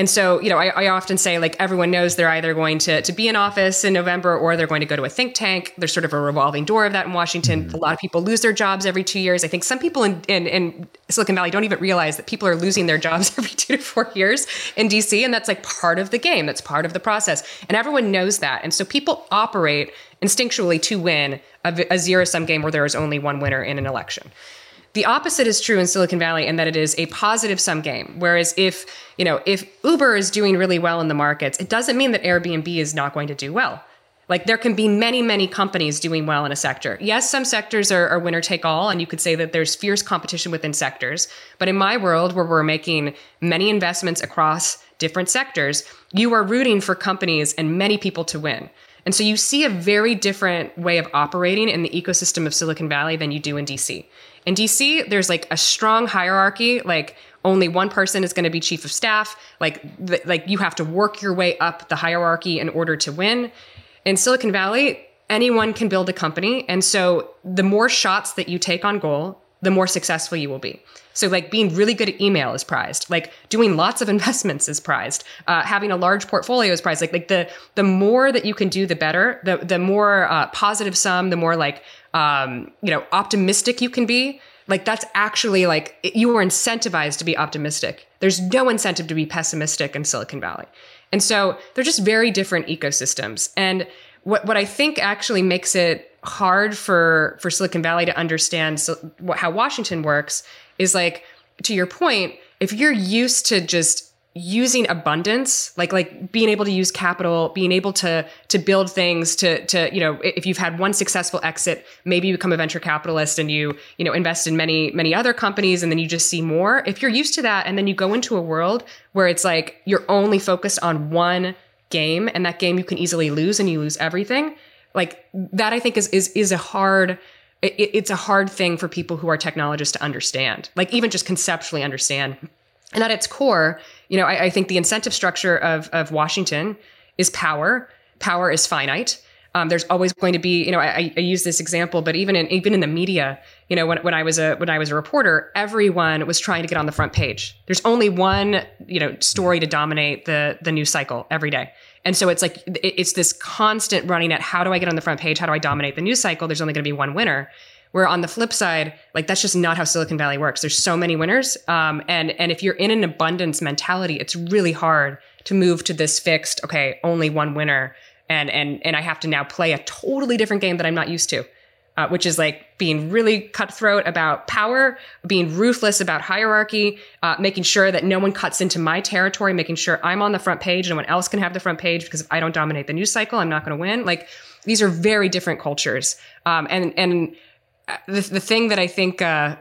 And so, you know, I, I often say, like, everyone knows they're either going to, to be in office in November or they're going to go to a think tank. There's sort of a revolving door of that in Washington. Mm-hmm. A lot of people lose their jobs every two years. I think some people in, in, in Silicon Valley don't even realize that people are losing their jobs every two to four years in D C. And that's like part of the game. That's part of the process. And everyone knows that. And so people operate instinctually to win a, a zero-sum game where there is only one winner in an election. The opposite is true in Silicon Valley in that it is a positive sum game. Whereas if, you know, if Uber is doing really well in the markets, it doesn't mean that Airbnb is not going to do well. Like, there can be many, many companies doing well in a sector. Yes, some sectors are, are winner take all, and you could say that there's fierce competition within sectors. But in my world, where we're making many investments across different sectors, you are rooting for companies and many people to win. And so you see a very different way of operating in the ecosystem of Silicon Valley than you do in D C. In D C, there's like a strong hierarchy, like only one person is going to be chief of staff. Like, th- like you have to work your way up the hierarchy in order to win. In Silicon Valley, anyone can build a company. And so the more shots that you take on goal, the more successful you will be. So like being really good at email is prized. Like doing lots of investments is prized. Uh, having a large portfolio is prized. Like like the the more that you can do, the better. The the more uh, positive sum, the more like um, you know optimistic you can be. Like that's actually like you are incentivized to be optimistic. There's no incentive to be pessimistic in Silicon Valley. And so they're just very different ecosystems. And what what I think actually makes it hard for for Silicon Valley to understand so, what, how Washington works is like, to your point, if you're used to just using abundance, like like being able to use capital, being able to to build things, to to you know, if you've had one successful exit, maybe you become a venture capitalist and you you know invest in many many other companies, and then you just see more. If you're used to that, and then you go into a world where it's like you're only focused on one game, and that game you can easily lose, and you lose everything. Like that, I think is is is a hard. It, it's a hard thing for people who are technologists to understand, like even just conceptually understand. And at its core, you know, I, I think the incentive structure of of Washington is power. Power is finite. Um, there's always going to be, you know, I, I use this example, but even in even in the media, you know, when when I was a when I was a reporter, everyone was trying to get on the front page. There's only one, you know, story to dominate the the news cycle every day. And so it's like, it's this constant running at how do I get on the front page? How do I dominate the news cycle? There's only going to be one winner. Where on the flip side, like that's just not how Silicon Valley works. There's so many winners. Um, and, and if you're in an abundance mentality, it's really hard to move to this fixed, okay, only one winner. And, and, and I have to now play a totally different game that I'm not used to. Uh, which is like being really cutthroat about power, being ruthless about hierarchy, uh, making sure that no one cuts into my territory, making sure I'm on the front page and no one else can have the front page, because if I don't dominate the news cycle, I'm not going to win. Like these are very different cultures. Um, and and the, the thing that I think uh,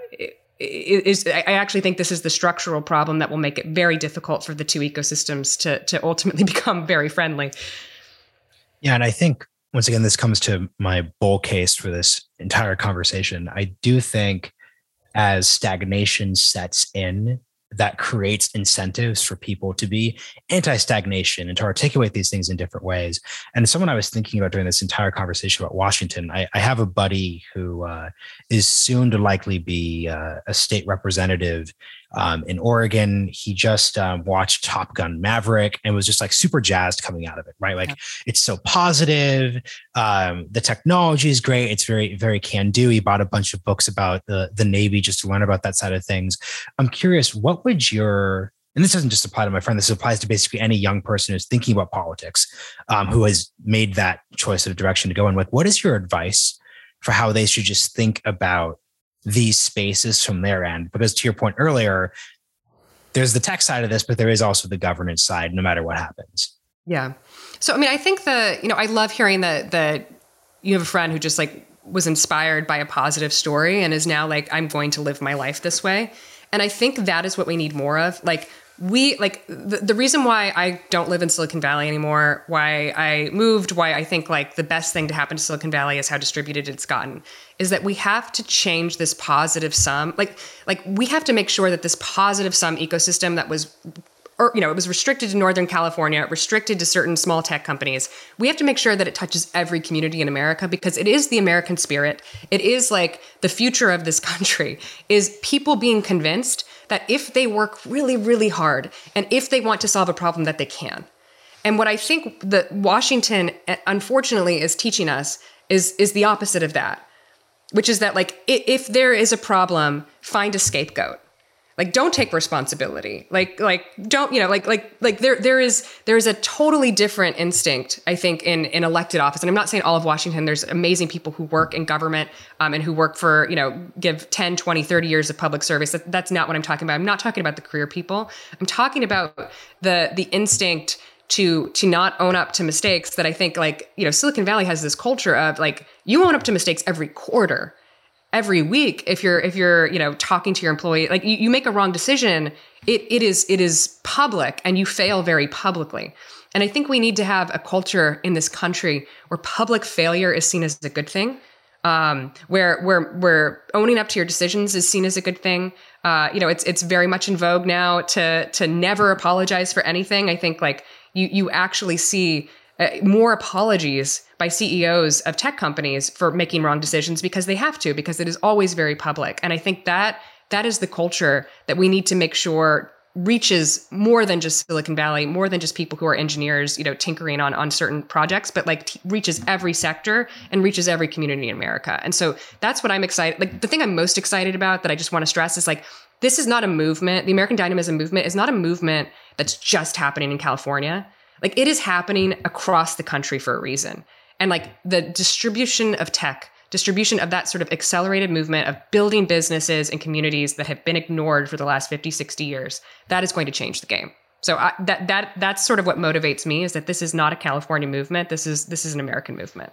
is, I actually think this is the structural problem that will make it very difficult for the two ecosystems to to ultimately become very friendly. Yeah, and I think once again, this comes to my bull case for this entire conversation. I do think as stagnation sets in, that creates incentives for people to be anti-stagnation and to articulate these things in different ways. And someone I was thinking about during this entire conversation about Washington, I, I have a buddy who uh, is soon to likely be uh, a state representative um, in Oregon. He just um, watched Top Gun Maverick and was just like super jazzed coming out of it, right? Like yeah. It's so positive. Um, the technology is great. It's very, very can-do. He bought a bunch of books about the, the Navy just to learn about that side of things. I'm curious, what would your, and this doesn't just apply to my friend, this applies to basically any young person who's thinking about politics, um, who has made that choice of direction to go in with, what is your advice for how they should just think about these spaces from their end? Because to your point earlier, there's the tech side of this, but there is also the governance side, no matter what happens. Yeah. So, I mean, I think the, you know, I love hearing that, that you have a friend who just like was inspired by a positive story and is now like, I'm going to live my life this way. And I think that is what we need more of. Like we, like the, the reason why I don't live in Silicon Valley anymore, why I moved, why I think like the best thing to happen to Silicon Valley is how distributed it's gotten, is that we have to change this positive sum. Like, like we have to make sure that this positive sum ecosystem that was, or, you know, it was restricted to Northern California, restricted to certain small tech companies. We have to make sure that it touches every community in America, because it is the American spirit. It is like the future of this country is people being convinced that if they work really, really hard and if they want to solve a problem, that they can. And what I think that Washington, unfortunately, is teaching us is, is the opposite of that, which is that, like, if there is a problem, find a scapegoat. Like, don't take responsibility. Like, like, don't, you know, like, like, like there, there is, there is a totally different instinct, I think, in, in elected office. And I'm not saying all of Washington. There's amazing people who work in government um, and who work for, you know, give ten, twenty, thirty years of public service. That, that's not what I'm talking about. I'm not talking about the career people. I'm talking about the, the instinct to, to not own up to mistakes that I think, like, you know, Silicon Valley has this culture of, like, you own up to mistakes every quarter. Every week, if you're if you're you know talking to your employee, like you, you make a wrong decision, it it is it is public and you fail very publicly. And I think we need to have a culture in this country where public failure is seen as a good thing, um, where where where owning up to your decisions is seen as a good thing. Uh, you know, it's it's very much in vogue now to to never apologize for anything. I think like you you actually see Uh, more apologies by C E Os of tech companies for making wrong decisions because they have to, because it is always very public. And I think that that is the culture that we need to make sure reaches more than just Silicon Valley, more than just people who are engineers, you know, tinkering on, on certain projects, but like t- reaches every sector and reaches every community in America. And so that's what I'm excited. Like the thing I'm most excited about that I just want to stress is like, this is not a movement. The American Dynamism movement is not a movement that's just happening in California. Like it is happening across the country for a reason. And like the distribution of tech, distribution of that sort of accelerated movement of building businesses and communities that have been ignored for the last fifty, sixty years, that is going to change the game. So I, that that that's sort of what motivates me, is that this is not a California movement. This is this is an American movement.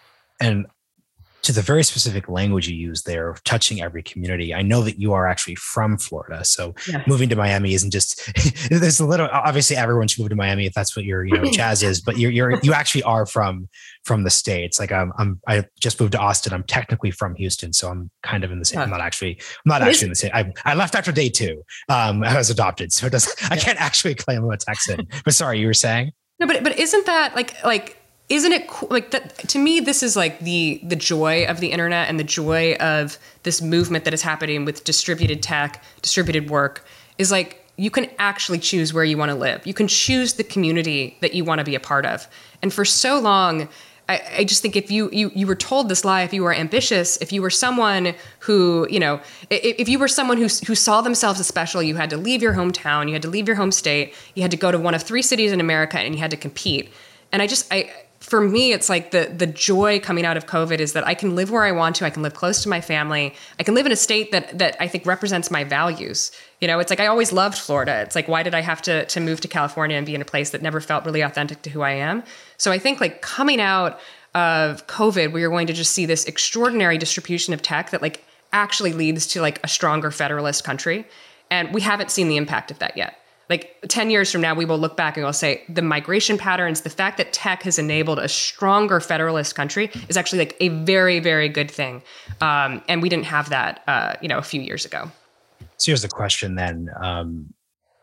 And to the very specific language you use there, of touching every community, I know that you are actually from Florida. So yeah. Moving to Miami isn't just, there's a little, obviously everyone should move to Miami if that's what your, you know, jazz is, but you're, you're, you actually are from, from the States. Like I'm, I'm, I just moved to Austin. I'm technically from Houston. So I'm kind of in the same, huh. I'm not actually, I'm not actually in the same, I, I left after day two. Um, I was adopted. So it doesn't, yeah. I can't actually claim I'm a Texan, but sorry, you were saying? No, but, but isn't that like, like, Isn't it cool? Like that, to me, this is like the the joy of the internet and the joy of this movement that is happening with distributed tech, distributed work, is like you can actually choose where you want to live. You can choose the community that you want to be a part of. And for so long, I, I just think if you, you you were told this lie, if you were ambitious, if you were someone who, you know, if, if you were someone who who saw themselves as special, you had to leave your hometown, you had to leave your home state, you had to go to one of three cities in America, and you had to compete. And I just, I... For me, it's like the the joy coming out of COVID is that I can live where I want to. I can live close to my family. I can live in a state that that I think represents my values. You know, it's like I always loved Florida. It's like, why did I have to to move to California and be in a place that never felt really authentic to who I am? So I think like coming out of COVID, we are going to just see this extraordinary distribution of tech that like actually leads to like a stronger federalist country. And we haven't seen the impact of that yet. Like ten years from now, we will look back and we'll say the migration patterns, the fact that tech has enabled a stronger federalist country is actually like a very, very good thing. Um, and we didn't have that, uh, you know, a few years ago. So here's the question then. Um,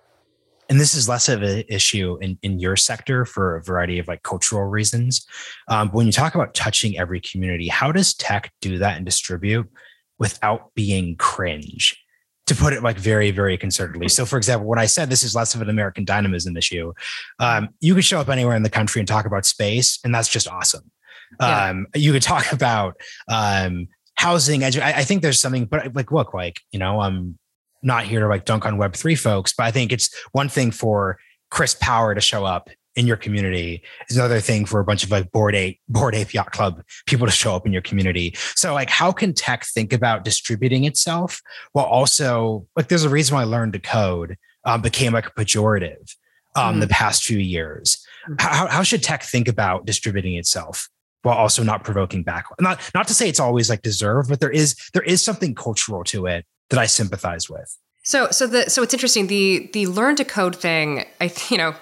and this is less of an issue in, in your sector for a variety of like cultural reasons. Um, but when you talk about touching every community, how does tech do that and distribute without being cringe? To put it like very, very concertedly. So for example, when I said this is less of an American dynamism issue, um, you could show up anywhere in the country and talk about space, and that's just awesome. Yeah. Um, you could talk about um, housing. Edu- I, I think there's something, but like, look, like, you know, I'm not here to like dunk on Web three folks, but I think it's one thing for Chris Power to show up in your community. Is another thing for a bunch of like Bored Ape, Bored Ape Yacht Club people to show up in your community. So like, how can tech think about distributing itself while also like, there's a reason why Learn to Code um, became like a pejorative um, mm-hmm. the past few years. Mm-hmm. How, how should tech think about distributing itself while also not provoking back? Not, not to say it's always like deserved, but there is, there is something cultural to it that I sympathize with. So, so the, so it's interesting. The, the Learn to Code thing, I, you know,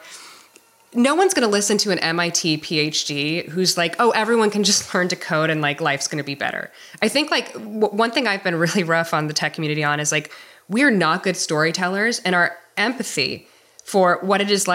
no one's going to listen to an M I T PhD who's like, oh, everyone can just learn to code and like life's going to be better. I think like w- one thing I've been really rough on the tech community on is like, we're not good storytellers, and our empathy for what it is like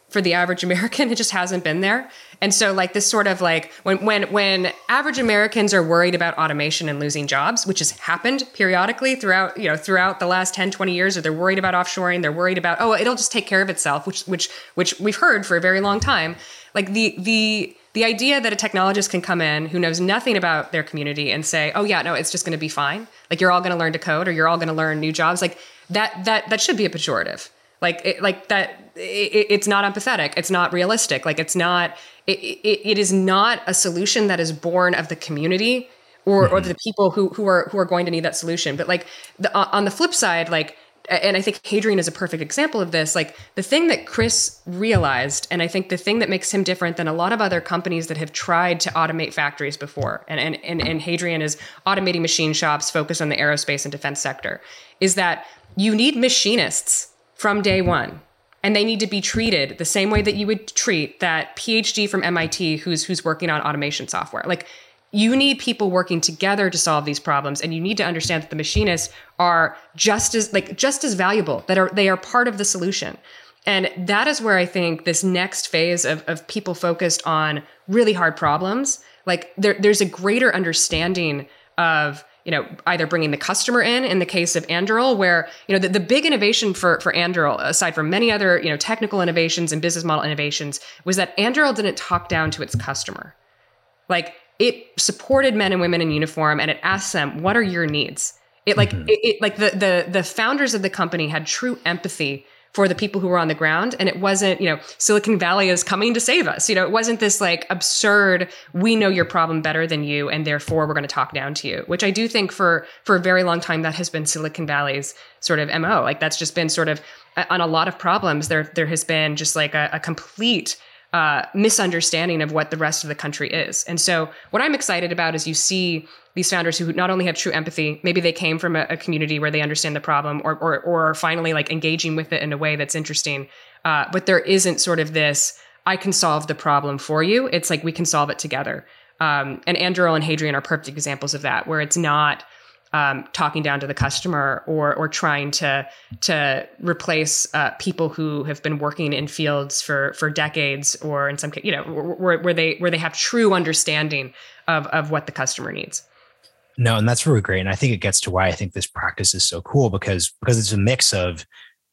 for the average American, it just hasn't been there. And so like this sort of like when when when average Americans are worried about automation and losing jobs, which has happened periodically throughout, you know, throughout the last ten, twenty years, or they're worried about offshoring, they're worried about, oh, it'll just take care of itself, which which which we've heard for a very long time. Like the the the idea that a technologist can come in who knows nothing about their community and say, oh yeah, no, it's just going to be fine. Like you're all going to learn to code or you're all going to learn new jobs. Like that that that should be a pejorative. Like it, like that. It, it's not empathetic. It's not realistic. Like it's not. It, it, it is not a solution that is born of the community or mm-hmm. or the people who who are who are going to need that solution. But like the, on the flip side, like. And I think Hadrian is a perfect example of this. Like the thing that Chris realized, and I think the thing that makes him different than a lot of other companies that have tried to automate factories before, and and and, and Hadrian is automating machine shops focused on the aerospace and defense sector, is that you need machinists from day one. And they need to be treated the same way that you would treat that PhD from M I T who's who's working on automation software. Like you need people working together to solve these problems, and you need to understand that the machinists are just as like just as valuable. That are they are part of the solution, and that is where I think this next phase of of people focused on really hard problems, like there, there's a greater understanding of you know either bringing the customer in in the case of Anduril, where you know the, the big innovation for for Anduril, aside from many other you know technical innovations and business model innovations, was that Anduril didn't talk down to its customer, like. It supported men and women in uniform, and it asked them, "What are your needs?" It like mm-hmm. it, it like the the the founders of the company had true empathy for the people who were on the ground, and it wasn't you know Silicon Valley is coming to save us. You know, it wasn't this like absurd. We know your problem better than you, and therefore we're going to talk down to you. Which I do think for for a very long time that has been Silicon Valley's sort of M O. Like that's just been sort of on a lot of problems. There there has been just like a, a complete. Uh, misunderstanding of what the rest of the country is. And so what I'm excited about is you see these founders who not only have true empathy, maybe they came from a, a community where they understand the problem or, or, or finally like engaging with it in a way that's interesting. Uh, but there isn't sort of this, I can solve the problem for you. It's like, we can solve it together. Um, and Anduril and Hadrian are perfect examples of that, where it's not Um, talking down to the customer or or trying to to replace uh, people who have been working in fields for for decades, or in some case, you know, where, where they where they have true understanding of of what the customer needs. No, and that's really great, and I think it gets to why I think this practice is so cool because because it's a mix of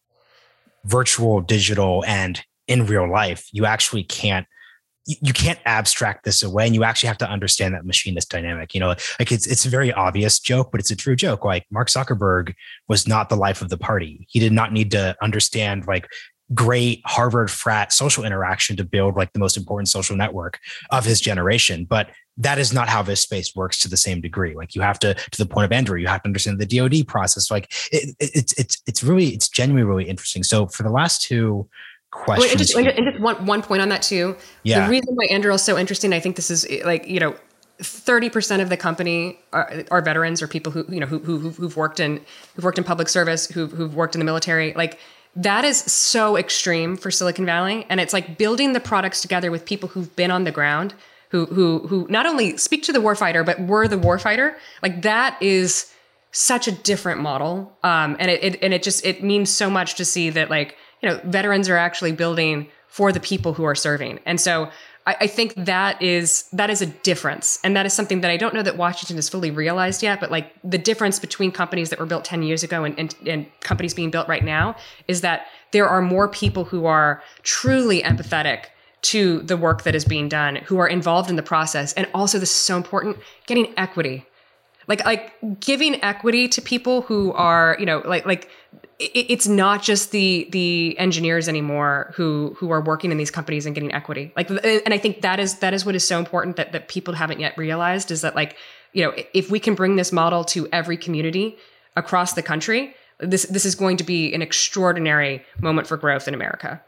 virtual, digital, and in real life. You actually can't. You can't abstract this away, and you actually have to understand that machinist dynamic. You know, like it's it's a very obvious joke, but it's a true joke. Like Mark Zuckerberg was not the life of the party. He did not need to understand like great Harvard frat social interaction to build like the most important social network of his generation. But that is not how this space works to the same degree. Like you have to, to the point of Andrew, you have to understand the D O D process. Like it, it, it's it's it's really it's genuinely really interesting. So for the last two. Questions. And just, and just one, one point on that too. Yeah. The reason why Anduril is so interesting, I think this is like, you know, thirty percent of the company are, are veterans or people who, you know, who, who, who've worked in, who've worked in public service, who've, who've worked in the military. Like that is so extreme for Silicon Valley. And it's like building the products together with people who've been on the ground, who, who, who not only speak to the warfighter, but were the warfighter. Like that is such a different model. Um, and it, it, and it just, it means so much to see that like, you know, veterans are actually building for the people who are serving. And so I, I think that is that is a difference. And that is something that I don't know that Washington has fully realized yet, but like the difference between companies that were built ten years ago and, and, and companies being built right now is that there are more people who are truly empathetic to the work that is being done, who are involved in the process. And also, this is so important, getting equity. Like, like giving equity to people who are, you know, like, like it, it's not just the the engineers anymore who who are working in these companies and getting equity. Like, and I think that is that is what is so important that that people haven't yet realized is that, like, you know, if we can bring this model to every community across the country, this this is going to be an extraordinary moment for growth in America.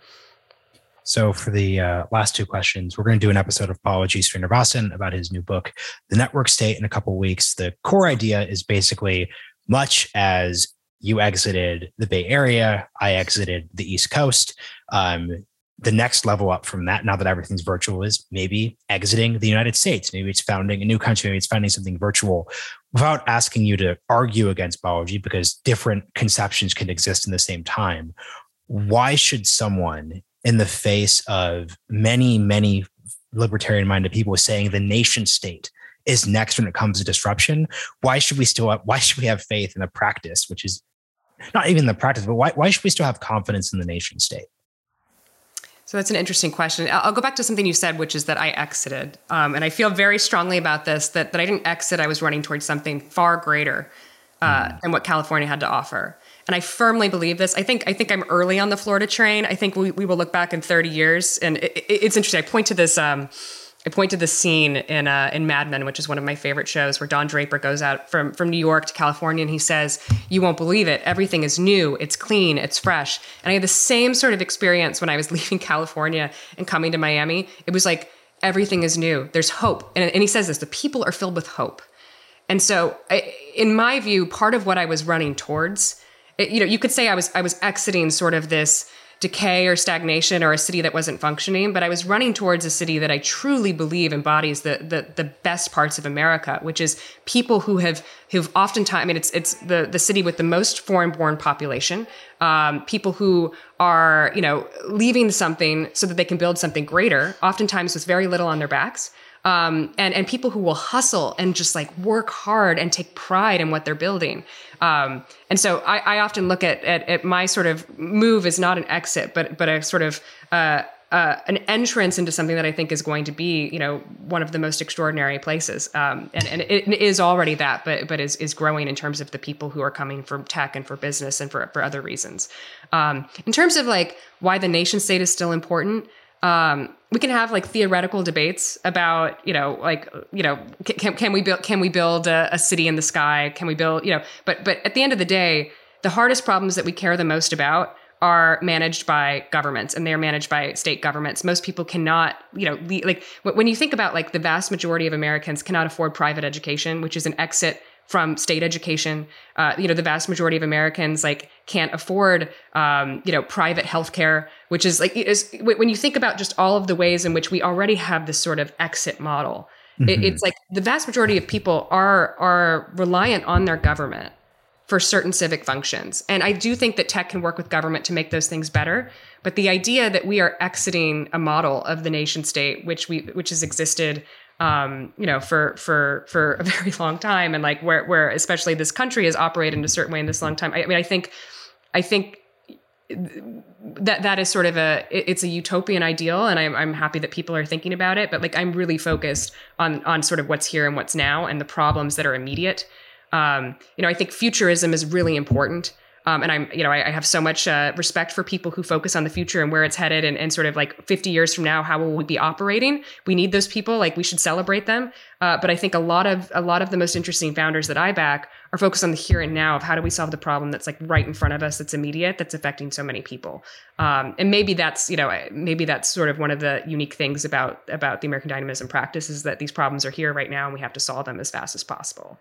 So for the uh, last two questions, we're going to do an episode of Balaji Srinivasan about his new book, The Network State, in a couple of weeks. The core idea is basically much as you exited the Bay Area, I exited the East Coast. Um, the next level up from that, now that everything's virtual, is maybe exiting the United States. Maybe it's founding a new country. Maybe it's founding something virtual, without asking you to argue against Balaji, because different conceptions can exist in the same time. Why should someone in the face of many, many libertarian-minded people saying the nation state is next when it comes to disruption, why should we still have, why should we have faith in the practice, which is not even the practice, but why, why should we still have confidence in the nation state? So that's an interesting question. I'll go back to something you said, which is that I exited. Um, and I feel very strongly about this, that, that I didn't exit. I was running towards something far greater uh, mm. than what California had to offer. And I firmly believe this. I think I think I'm early on the Florida train. I think we, we will look back in thirty years. And it, it, it's interesting. I point to this um, I point to this scene in uh, in Mad Men, which is one of my favorite shows, where Don Draper goes out from, from New York to California, and he says, "You won't believe it. Everything is new. It's clean. It's fresh." And I had the same sort of experience when I was leaving California and coming to Miami. It was like, everything is new. There's hope. And, and he says this, the people are filled with hope. And so I, in my view, part of what I was running towards, it, you know, you could say I was I was exiting sort of this decay or stagnation or a city that wasn't functioning, but I was running towards a city that I truly believe embodies the the, the best parts of America, which is people who have who've oftentimes, I mean, it's it's the the city with the most foreign-born population, um, people who are, you know, leaving something so that they can build something greater, oftentimes with very little on their backs. Um, and, and people who will hustle and just like work hard and take pride in what they're building. Um, and so I, I often look at, at, at my sort of move as not an exit, but, but a sort of, uh, uh, an entrance into something that I think is going to be, you know, one of the most extraordinary places. Um, and, and it is already that, but, but is, is growing in terms of the people who are coming for tech and for business and for, for other reasons. Um, in terms of like why the nation state is still important, Um, we can have like theoretical debates about, you know, like, you know, can, can we build, can we build a, a city in the sky? Can we build, you know, but, but at the end of the day, the hardest problems that we care the most about are managed by governments, and they're managed by state governments. Most people cannot, you know, le- like when you think about like the vast majority of Americans cannot afford private education, which is an exit from state education. Uh, you know, the vast majority of Americans like can't afford, um, you know, private healthcare, which is like, is, when you think about just all of the ways in which we already have this sort of exit model, mm-hmm. it, it's like the vast majority of people are, are reliant on their government for certain civic functions. And I do think that tech can work with government to make those things better. But the idea that we are exiting a model of the nation state, which we, which has existed Um, you know, for for for a very long time, and like where where especially this country has operated in a certain way in this long time. I, I mean, I think, I think that that is sort of a it's a utopian ideal, and I'm I'm happy that people are thinking about it. But like, I'm really focused on on sort of what's here and what's now, and the problems that are immediate. Um, you know, I think futurism is really important. Um, and I'm, you know, I, I have so much uh, respect for people who focus on the future and where it's headed, and, and sort of like fifty years from now, how will we be operating? We need those people. Like, we should celebrate them. Uh, but I think a lot of a lot of the most interesting founders that I back are focused on the here and now of how do we solve the problem that's like right in front of us, that's immediate, that's affecting so many people. Um, and maybe that's, you know, maybe that's sort of one of the unique things about about the American Dynamism practice, is that these problems are here right now, and we have to solve them as fast as possible.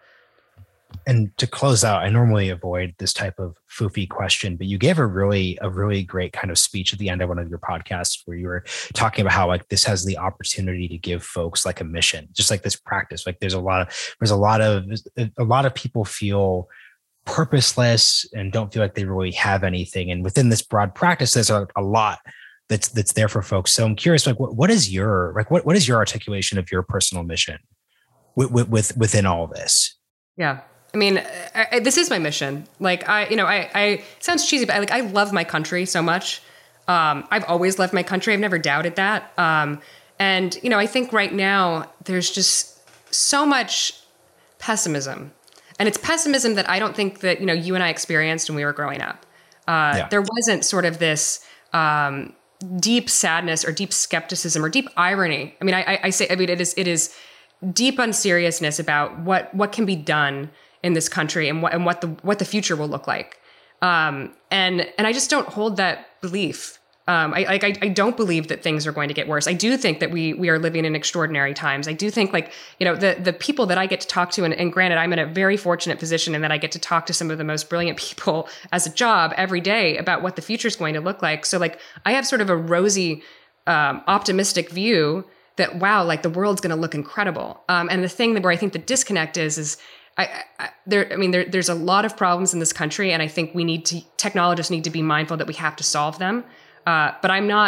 And to close out, I normally avoid this type of foofy question, but you gave a really, a really great kind of speech at the end of one of your podcasts where you were talking about how like this has the opportunity to give folks like a mission, just like this practice. Like there's a lot of, there's a lot of, a lot of people feel purposeless and don't feel like they really have anything. And within this broad practice, there's a, a lot that's, that's there for folks. So I'm curious, like, what, what is your, like, what, what is your articulation of your personal mission with, with, with within all this? Yeah. I mean, I, I, this is my mission. Like, I, you know, I, I it sounds cheesy, but I, like, I love my country so much. Um, I've always loved my country. I've never doubted that. Um, and, you know, I think right now there's just so much pessimism, and it's pessimism that I don't think that, you know, you and I experienced when we were growing up. Uh, yeah. There wasn't sort of this, um, deep sadness or deep skepticism or deep irony. I mean, I, I say, I mean, it is, it is deep unseriousness about what, what can be done in this country, and what and what the what the future will look like, um, and and I just don't hold that belief. Um, I like I, I don't believe that things are going to get worse. I do think that we we are living in extraordinary times. I do think, like, you know, the the people that I get to talk to, and, and granted, I'm in a very fortunate position in that I get to talk to some of the most brilliant people as a job every day about what the future is going to look like. So like, I have sort of a rosy, um, optimistic view that, wow, like the world's going to look incredible. Um, and the thing that where I think the disconnect is is. I, I, there, I mean, there, there's a lot of problems in this country, and I think we need to, technologists need to be mindful that we have to solve them. Uh, but I'm not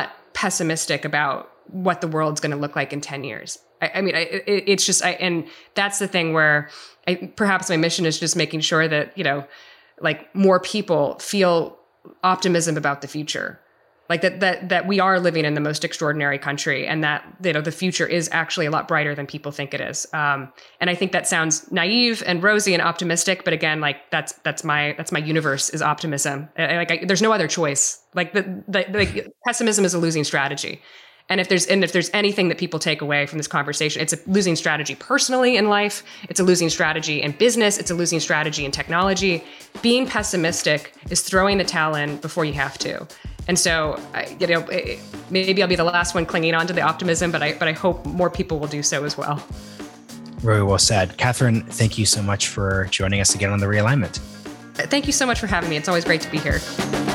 pessimistic about what the world's going to look like in ten years. I, I mean, I, it, it's just, I, and that's the thing where I, perhaps my mission is just making sure that, you know, like more people feel optimism about the future. Like that, that, that we are living in the most extraordinary country, and that, you know, the future is actually a lot brighter than people think it is. Um, and I think that sounds naive and rosy and optimistic, but again, like that's, that's my, that's my universe is optimism. I, like I, there's no other choice. Like the, the, the pessimism is a losing strategy. And if there's, and if there's anything that people take away from this conversation, it's a losing strategy personally in life. It's a losing strategy in business. It's a losing strategy in technology. Being pessimistic is throwing the towel in before you have to. And so, you know, maybe I'll be the last one clinging on to the optimism, but I, but I hope more people will do so as well. Very well said. Catherine, thank you so much for joining us again on The Realignment. Thank you so much for having me. It's always great to be here.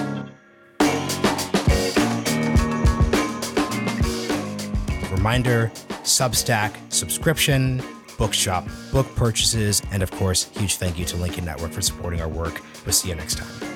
Reminder, Substack subscription, Bookshop book purchases, and of course, huge thank you to Lincoln Network for supporting our work. We'll see you next time.